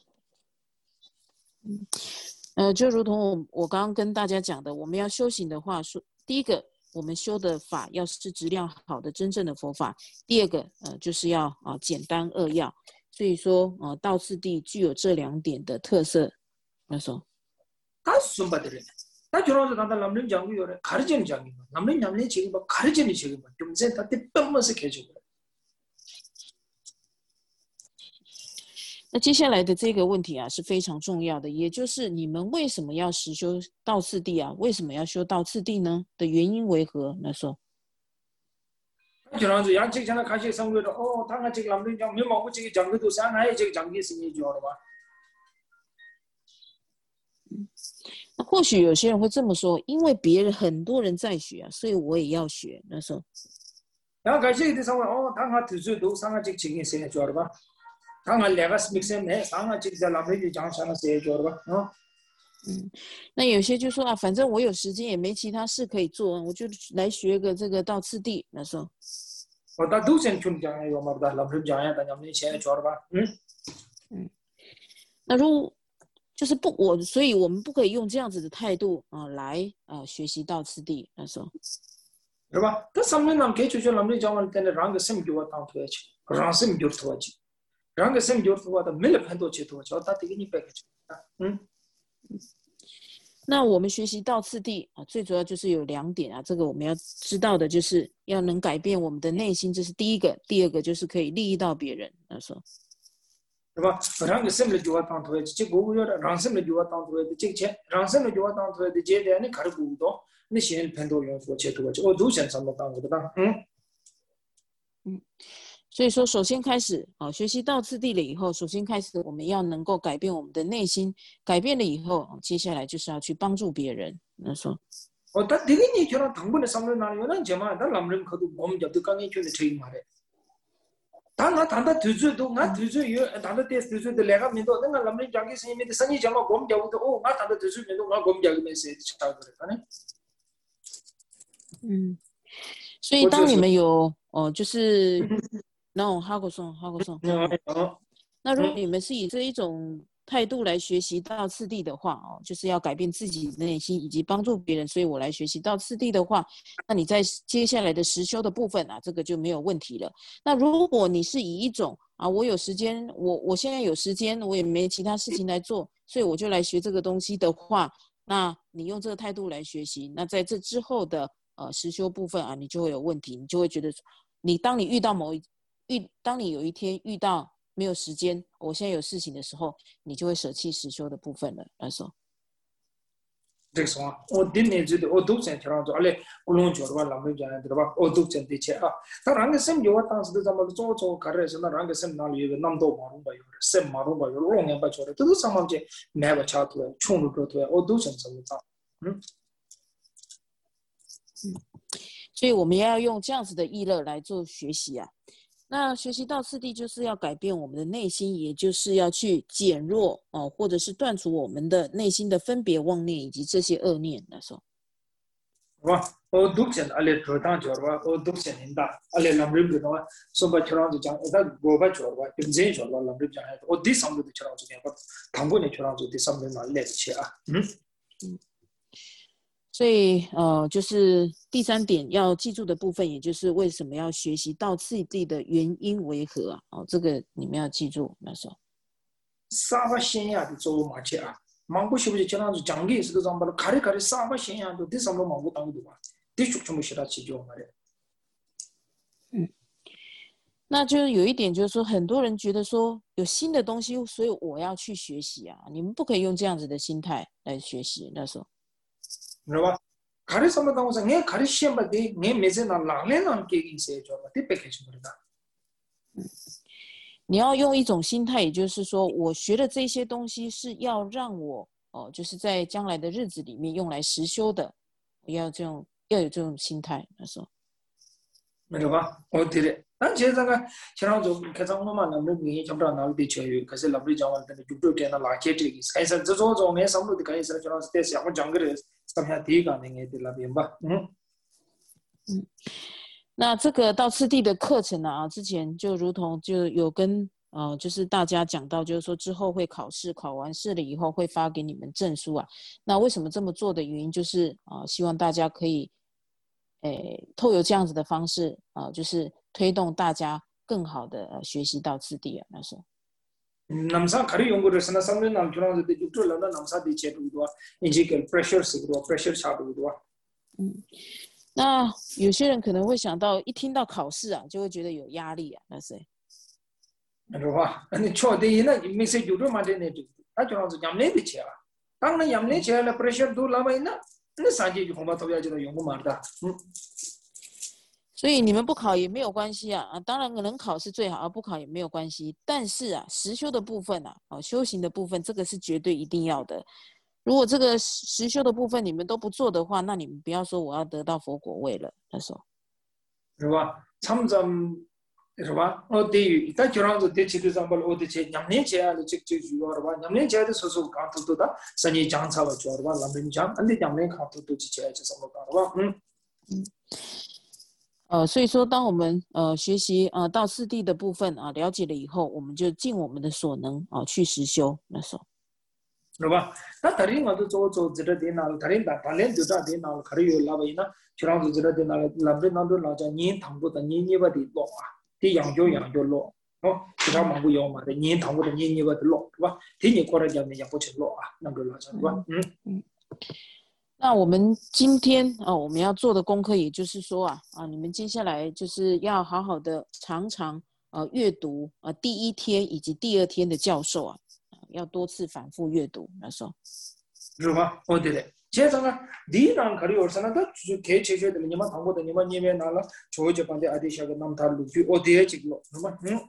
嗯。呃，就如同我我刚刚跟大家讲的，我们要修行的话，说第一个，我们修的法要是质量好的真正的佛法；第二个，呃，就是要啊、呃、简单扼要。所以说，呃，道次第具有这两点的特色。那时候， 他什么的人？他主要是他的남는讲有的，가르치는讲的，남는 남는 지금 뭐 가르치는 지금 뭐 좀 이제他的本门是开始的。 那接下来的这个问题啊是非常重要的，也就是你们为什么要实修道次第啊？为什么要修道次第呢？的原因为何？那时候， 就让是杨清现在开始生活的哦，他看这个남는讲没毛不这个讲的都是哪这个讲的是你教的吧？ 嗯，那或许有些人会这么说，因为别人很多人在学啊，所以我也要学。那时候， 然后开始的生活哦，他看读书都上个这个情形是教的吧？他看两个 mix 没，上个这个在남는讲上个是教的吧？啊。 嗯，那有些就说啊，反正我有时间也没其他事可以做，我就来学个这个道次第。那时候， 我他都先去讲有嘛？不，남는讲呀，但咱们现在教的吧？嗯嗯，那如果就是不我，所以我们不可以用这样子的态度啊、呃、来呃学习道次第。那时候， 是吧？他上面咱们就就남는讲完，但是让个什么就我当出去，让什么就出去，让个什么就出去，没了很多去出去，他这个你别个去啊，嗯。 那我们学习道次第啊，最主要就是有两点啊，这个我们要知道的就是要能改变我们的内心，这是第一个；第二个就是可以利益到别人。那时候， 是吧？让个什么就我当出去，这个我要的，让什么就我当出去的这钱，让什么就我当出去的这点你看得不多， 那些很多用户接触过，我都想怎么当我的当，嗯嗯。所以说，首先开始啊，学习道次第了以后，首先开始我们要能够改变我们的内心，改变了以后，接下来就是要去帮助别人。那说， 哦，但这个你觉得당분의 삶을 나누면 정말 다 남는 것도 몸 잡도 강에 주는 책임 말해. 다나 다다 뒤주도 나 뒤주요 다다 때 뒤주도 내가 믿어 내가 남는 자기 생님이 선이 정말 몸 잡도 오나 다다 뒤주 믿어 나 몸 잡으면서 잘 그랬다네. 嗯，所以当你们有哦，就是那种哈国颂哈国颂，那如果你们是以这一种态度来学习到次第的话哦，就是要改变自己的内心以及帮助别人，所以我来学习到次第的话，那你在接下来的实修的部分啊，这个就没有问题了。那如果你是以一种啊，我有时间，我我现在有时间，我也没其他事情来做，所以我就来学这个东西的话，那你用这个态度来学习，那在这之后的呃实修部分啊，你就会有问题，你就会觉得，你当你遇到某一遇，当你有一天遇到没有时间，我现在有事情的时候，你就会舍弃实修的部分了。来说， 这个说，我今年觉得我都想调整，而且我弄错了吧，咱们讲对吧？我都想对切啊。但那个什么，我当时都咱们做做开始是那那个什么哪里有个那么多马龙吧，有什么马龙吧，有龙年吧，做的，都是上面去买个差出来，冲着做出来，我都想怎么做，嗯。 嗯，所以我们要用这样子的意乐来做学习啊。那学习到次第就是要改变我们的内心，也就是要去减弱哦，或者是断除我们的内心的分别妄念以及这些恶念。那时候， 哇，我读见阿里头当叫哇，我读见人大，阿里南瑞边哇，说把桥上就讲，那我把叫哇，并且叫哇，南瑞讲，我第三步的桥上就讲，我唐国的桥上就第三步哪来得起啊？嗯嗯。所以呃，就是第三点要记住的部分，也就是为什么要学习到次第的原因为何啊？哦，这个你们要记住。那时候， 三个先呀的做马切啊，忙不是不是经常是讲的是个什么？卡里卡里三个先呀都第三个忙不当的话，的确全部是他去做嘛的。 嗯，那就是有一点就是说，很多人觉得说有新的东西，所以我要去学习啊。你们不可以用这样子的心态来学习。那时候。 知道吧？卡里什么东西？你卡里先把的，你没在那哪来那给你写着吧？得别开始么的。 嗯，你要用一种心态，也就是说，我学的这些东西是要让我哦，就是在将来的日子里面用来实修的，要这种要有这种心态。那时候， 明白吧？我对的。但其实那个，像那种开张我嘛，那么你讲不到哪里的教育，可是那里讲完，等于就就给那垃圾这个，开始这种种，俺上路的开始，就那是在想我讲个的。上下第一个那个的那边吧，嗯嗯，那这个到次第的课程呢啊，之前就如同就有跟呃，就是大家讲到，就是说之后会考试，考完试了以后会发给你们证书啊。那为什么这么做的原因，就是啊、呃，希望大家可以，诶，透过这样子的方式啊、呃，就是推动大家更好的、呃、学习到次第啊，那时候。 남사 가리 연구를 쓰나 삼년 남주랑 데 육주라나 남사 데 제도도 인지kel pressure 시도 pressure 차도도 嗯，那有些人可能会想到，一听到考试啊，就会觉得有压力啊，那是。 是吧？你错的那没事就这么的那就，那就让是养脸的钱啊。当然养脸钱了 pressure 都拉完那，那三节就恐怕都要就到用不嘛的，嗯。 所以你们不考也没有关系啊，啊，当然能考是最好，而不考也没有关系。但是啊，实修的部分啊，哦，修行的部分，这个是绝对一定要的。如果这个实修的部分你们都不做的话，那你们不要说我要得到佛果位了，那时候。 是吧？참점是吧？我对于在就让是对这个上边我对这两年前的这这句话是吧？两年前的时候刚都都的，生意讲差不多是吧？那边讲，俺的两年看都都去起来就什么搞是吧？嗯嗯。呃，所以说，当我们呃学习呃到四谛的部分啊，了解了以后，我们就尽我们的所能啊去实修。那时候， 是吧？那他人我都做做这个电脑，他人打他人就打电脑，可能有老百姓呢，就让这个电脑，老百姓那都老叫年堂过的年年把的落啊，的养就养就落，哦，其他忙不要嘛的，年堂过的年年把的落，是吧？天年过来讲的也不去落啊，那个老叫是吧？嗯嗯。那我们今天啊，我们要做的功课，也就是说啊啊，你们接下来就是要好好的常常呃阅读啊第一天以及第二天的教授啊，要多次反复阅读。那时候是吧？哦对的， 제가 디랑 가리오르서나다 개체제들 니만 당고도 니만 님에 나라 조제 반대 아디샤가 남달루 어디에 지금 음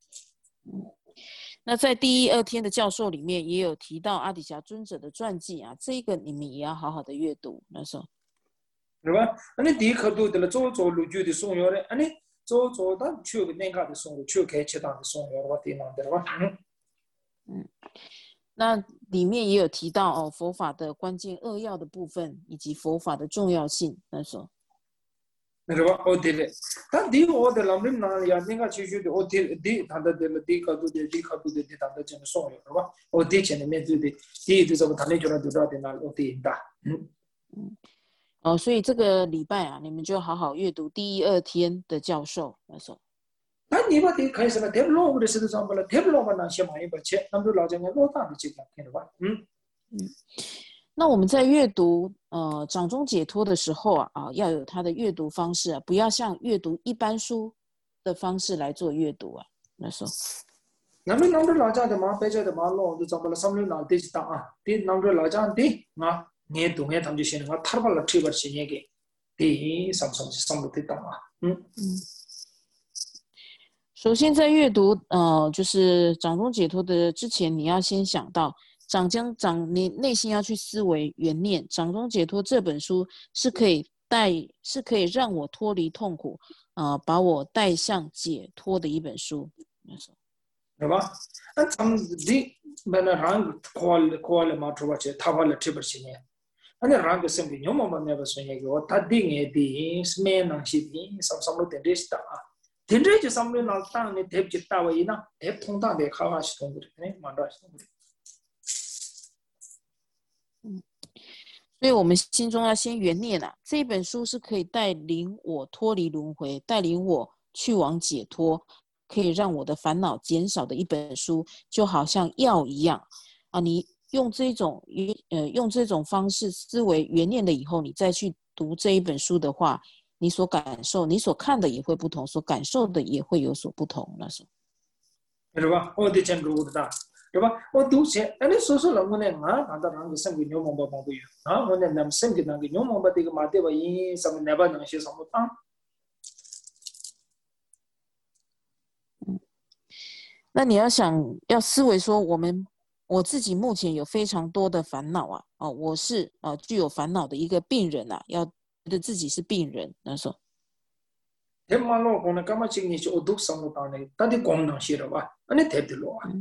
那在第一二天的教授里面也有提到阿底峡尊者的传记啊，这个你们也要好好的阅读。那时候， 对吧？아니 디카도들 조조 루주의 송요래 아니 조조다 추가 내가의 송요 추가 개체다 송요 같은 거 음. 嗯，那里面也有提到哦，佛法的关键扼要的部分，以及佛法的重要性。那时候， 그러니까 어디래? 다 디오데 람림 나야 내가 지주데 어디 디 단다들 디카도데 디카도데 단다전 송요 그러봐. 어디 전에 메주데 디도 단내 줘라 줘라데 날 어디 있다. 음. 哦，所以这个礼拜啊，你们就好好阅读第一二天的教授。那时候， 난 이바디 가이스나 데블로 그래서도 잠발 데블로만 나 시험이 버체 남도 라정에 로다도 지금 해는 봐. 음. 嗯，那我们在阅读呃掌中解脱的时候啊啊，要有它的阅读方式啊，不要像阅读一般书的方式来做阅读啊。那时候， 남도 남도 라자데 마 배제데 마로 잠발 삼림 나 되지다 아. 디 남도 라자한테 나 네 동에 담주시는 거 탈발라 트버시니게 디 삼삼시 삼부터 다. 음. 嗯。 首先，在阅读呃，就是掌中解脱的之前，你要先想到掌将掌，你内心要去思维缘念。掌中解脱这本书是可以带，是可以让我脱离痛苦，呃，把我带向解脱的一本书。 对吧？那咱们的那那让考考了嘛，出吧去，他考了这本书呢。那让个什么牛毛嘛，那不算一个，他定的的是没能是的，什么什么的这是的啊。 딘레 저 삼로 나타네 뎁지 따와이나 뎁 통다데 카와시 통그네 만다시 통그네 所以我们心中要先缘念啊，这本书是可以带领我脱离轮回，带领我去往解脱，可以让我的烦恼减少的一本书，就好像药一样啊。你用这种呃用这种方式思维缘念了以后，你再去读这一本书的话。 你所感受，你所看的也会不同，所感受的也会有所不同。那时候， 对吧？我得讲如的，对吧？我读些，那你说说了我呢？啊，那当然个生活牛毛毛毛不有啊，我呢那么生活那个牛毛毛这个马对吧？因什么那把那些什么啊？ 嗯，那你要想要思维说，我们我自己目前有非常多的烦恼啊，哦，我是啊具有烦恼的一个病人啊，要。 觉得自己是病人，那时候。 대만로 거는 까마치니 저 어둑 상도다네. 다들 공능 싫어 봐. 아니 대들로 와.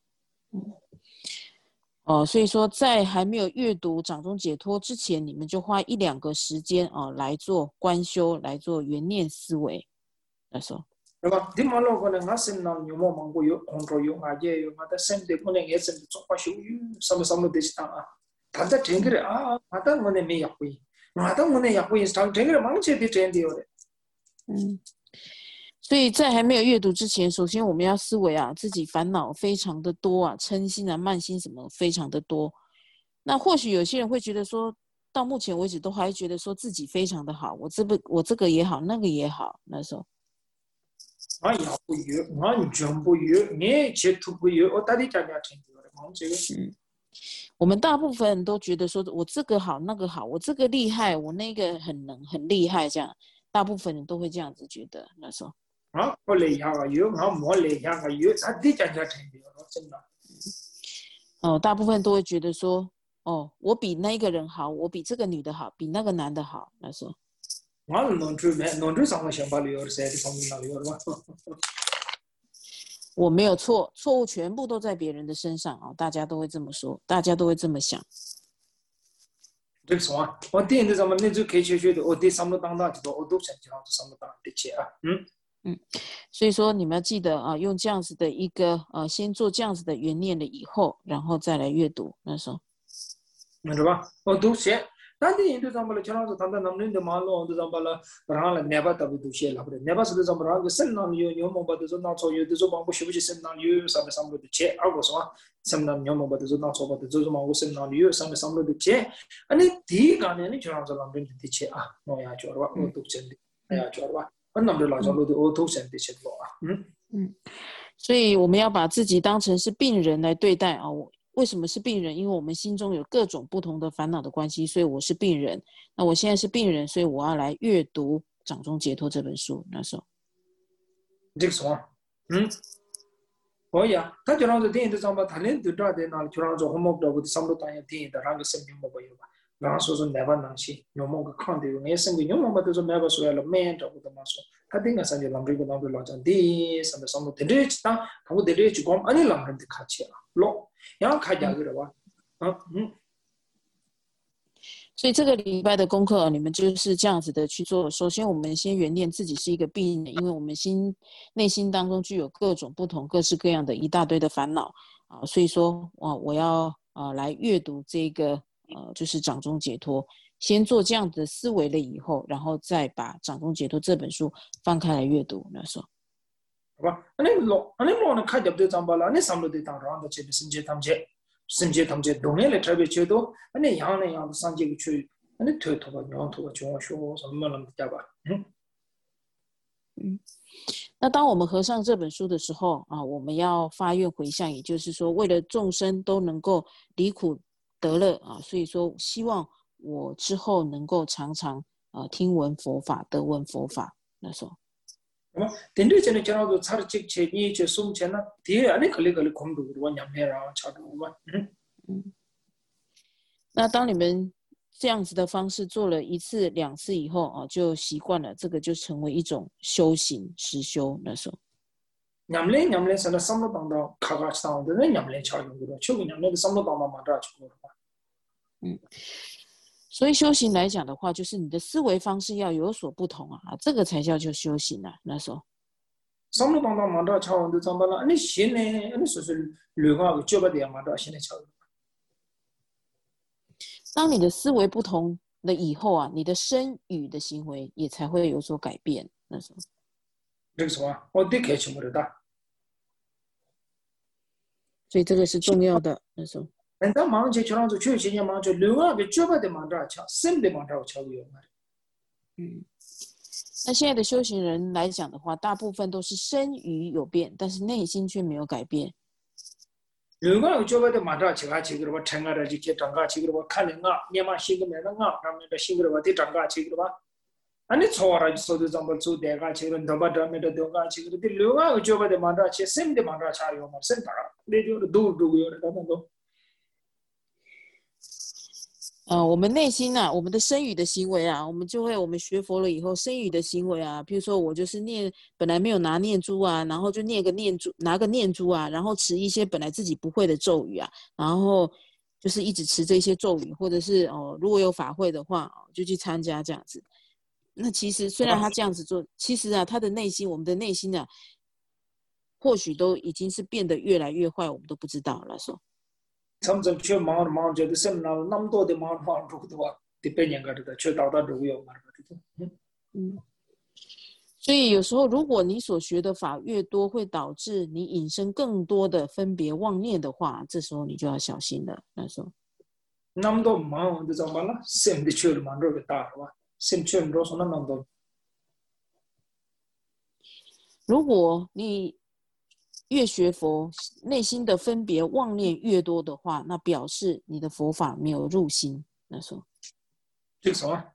哦，所以说在还没有阅读掌中解脱之前，你们就花一两个时间啊来做观修，来做缘念思维。那时候。 그러니까 대만로 거는 나선나 요모 망고요, 공로요, 아제요, 마다 샘데 거는 예선 쪽파쇼 삼삼로 되시다. 다들 쟁그래 아, 마다 뭐네 매약이. 嗯， 所以在还没有阅读之前，首先我们要思维啊，自己烦恼非常的多啊，嗔心啊、慢心什么非常的多。那或许有些人会觉得说，到目前为止都还觉得说自己非常的好，我这不我这个也好，那个也好，那时候。 啊，也不有，啊，全部有，你切土不有，我到底讲讲成就了，忙这个。 嗯。 我们大部分人都觉得说，我这个好，那个好，我这个厉害，我那个很能，很厉害，这样，大部分人都会这样子觉得。那时候， 啊，我厉害个有，我没厉害个有，他得讲讲成就了，真的。 哦，大部分都会觉得说，哦，我比那个人好，我比这个女的好，比那个男的好。那时候， 我弄出没，弄出什么想法了？有谁的方面哪有了？ 我没有错，错误全部都在别人的身上啊！大家都会这么说，大家都会这么想。 这个什么？我第一次咱们那就开学学的，我第三个当大就我都想讲这三个当的切啊，嗯嗯，所以说你们要记得啊，用这样子的一个呃，先做这样子的缘念了以后，然后再来阅读那时候。 明白吧？我都写。 nanti itu sambil jalan tu tanda namnin de malo tu sambil orang la neba tabu tu share lah. Neba sudah sambil orang ke sen nam yo yo mau batu tu nak so yo tu so bangku siapa sih sen nam yo sambil sambil tu cek. Aku semua sen nam yo mau batu tu nak so batu tu so bangku sen nam yo sambil sambil tu cek. Ani tiga ni ni jalan jalan namnin tu cek ah. No ya jual wa untuk sen ya jual wa. An namnin lah jalan tu untuk sen tu cek lo ah. 嗯嗯，所以我们要把自己当成是病人来对待啊。我为什么是病人？因为我们心中有各种不同的烦恼的关系，所以我是病人。那我现在是病人，所以我要来阅读《掌中解脱》这本书。那时候， 这个什么？嗯，可以啊。他就让这电影的上吧，他连对照的那就让这后面的我的上路单元电影的那个生命没有吧？然后说是哪把东西，有某个看的，我生命有某个都是哪个说了没着我的嘛说，他顶个上就让这个让这老讲的，什么什么的这当，他我的这就讲，俺你让人的看起了，咯，然后看下去了吧？啊，嗯。 所以这个礼拜的功课，你们就是这样子的去做。首先，我们先原谅自己是一个病人，因为我们心内心当中具有各种不同、各式各样的一大堆的烦恼啊。所以说，啊，我要啊来阅读这个呃，就是掌中解脱。先做这样的思维了以后，然后再把《掌中解脱》这本书翻开来阅读。那时候， 好吧？那你老，那你老呢看见不对张巴了？你上路的当然的这个圣洁他们这。甚至他们在东面来这边去都，那样那样的上街去，那推头发、娘头发、就说什么那么对吧？嗯嗯。那当我们合上这本书的时候啊，我们要发愿回向，也就是说，为了众生都能够离苦得乐啊，所以说希望我之后能够常常啊听闻佛法、得闻佛法。那时候。 那么，等于现在讲到查这些你这送钱呢，第二你可里可里空读的话，两边然后查到嘛，嗯嗯。那当你们这样子的方式做了一次、两次以后啊，就习惯了，这个就成为一种修行实修。那时候， 两边两边现在三路当到卡卡上的那两边查用的，就两边的三路当到马扎去过的话， 嗯。所以修行来讲的话，就是你的思维方式要有所不同啊，这个才叫做修行啊。那时候， 三路当到马扎查完的怎么了？你现在你说是六个九八点马扎现在查。 当你的思维不同了以后啊，你的身语的行为也才会有所改变。那时候， 这个什么？我得开起我的。 所以这个是重要的。那时候。 但当忙起，就让做确实也忙就另外个九八的忙着强，身的忙着强有嘛？ 嗯，那现在的修行人来讲的话，大部分都是身语有变，但是内心却没有改变。 另外个九八的忙着强，其个话成个的就去长个，其个话看人啊，你嘛心个没那啊，他们的心个话得长个，其个话，啊你错了，说的怎么做的个，其个头发长没得多个，其个的另外个九八的忙着强，身的忙着强有嘛？身大，你就多多有的，他们都。 呃，我们内心啊，我们的身语的行为啊，我们就会，我们学佛了以后，身语的行为啊，比如说我就是念，本来没有拿念珠啊，然后就念个念珠，拿个念珠啊，然后持一些本来自己不会的咒语啊，然后就是一直持这些咒语，或者是哦，如果有法会的话，就去参加这样子。那其实虽然他这样子做，其实啊，他的内心，我们的内心啊，或许都已经是变得越来越坏，我们都不知道了。说。 점점 저 마을 마을 저도 셈나 남도의 마을 마을 로도와 디페냥 가르다 저 다다 로요 말거든. 嗯，所以有时候如果你所学的法越多，会导致你引生更多的分别妄念的话，这时候你就要小心了。那时候， 남도 마을도 정말라 셈디 추를 만들겠다. 셈 추를 로서나 남도. 如果你越学佛，内心的分别妄念越多的话，那表示你的佛法没有入心。那时候， 这个什么？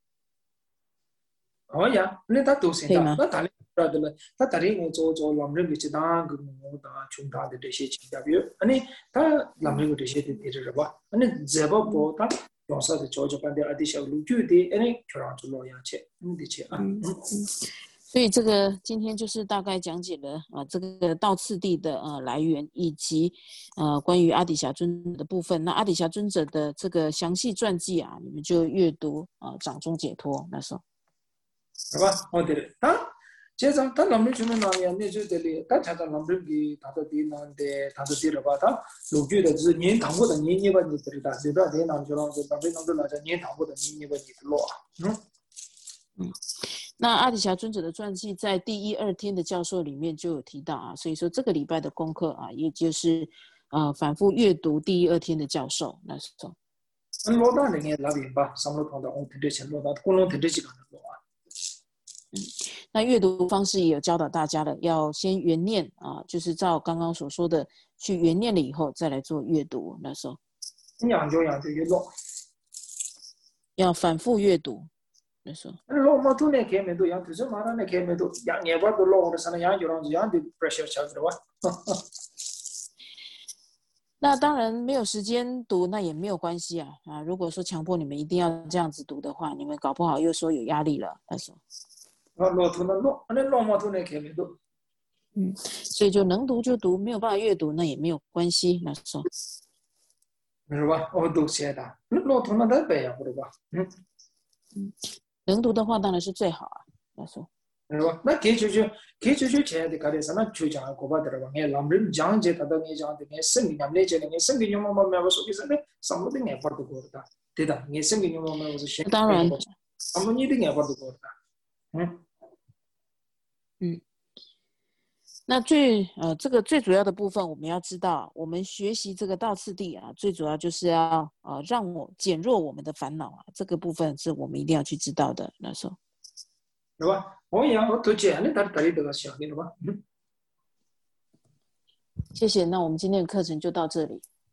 哦呀，那他都是的，那他那的了，他他的我做做南人的这当个我当穷他的这些情况，比如，那他南人的这些的这是吧？那这不不他用啥的做做办的，而且小路就的，那就让做老样去，嗯的去啊。 嗯嗯。所以这个今天就是大概讲解了啊、呃、这个道次第的呃来源，以及呃关于阿底峡尊者的部分。那阿底峡尊者的这个详细传记啊，你们就阅读啊、呃《掌中解脱》那时候。 是吧？哦对了，他这张他南边什么南边那就这里，他查到南边的他的地南的他的地了吧？他路据的是年唐国的年年吧你知道，对吧？年南就让南边南边来着年唐国的年年吧你知道啊？嗯嗯。那阿底峡尊者的传记在第一二天的教授里面就有提到啊，所以说这个礼拜的功课啊，也就是呃反复阅读第一二天的教授那时候。 嗯，罗大那个那边吧，上路碰到我听这些罗大，古龙听这些个罗啊。 那阅读方式也有教导大家了，要先原念啊，就是照刚刚所说的去原念了以后，再来做阅读。那时候养就养就越落， 要反复阅读。那时候落嘛都那开没都养，就是马上那开没都养也不都落的，啥呢养就让养的 pressure 起来的哇。 那当然没有时间读，那也没有关系啊啊！如果说强迫你们一定要这样子读的话，你们搞不好又说有压力了。那时候， 啊，落图那落，那落嘛都那开没都， 嗯，所以就能读就读，没有办法阅读那也没有关系。那时候， 是吧？我都写的，那落图那得背呀，对吧？嗯嗯，能读的话当然是最好啊。那时候。 是吧？那给出去，给出去钱的，搞的是那就讲国外的了吧？俺老人讲解他的，俺讲的，俺生意俺理解的，俺生意用嘛嘛嘛，我说的是那什么的俺法都过的，对的，俺生意用嘛嘛我是先， 当然， 什么你的俺法都过的，嗯嗯。那最呃这个最主要的部分，我们要知道，我们学习这个道次第啊，最主要就是要呃让我减弱我们的烦恼啊，这个部分是我们一定要去知道的。那时候。 是吧？我养我都讲的，他他里这个想的了吧？嗯， 谢谢，那我们今天的课程就到这里。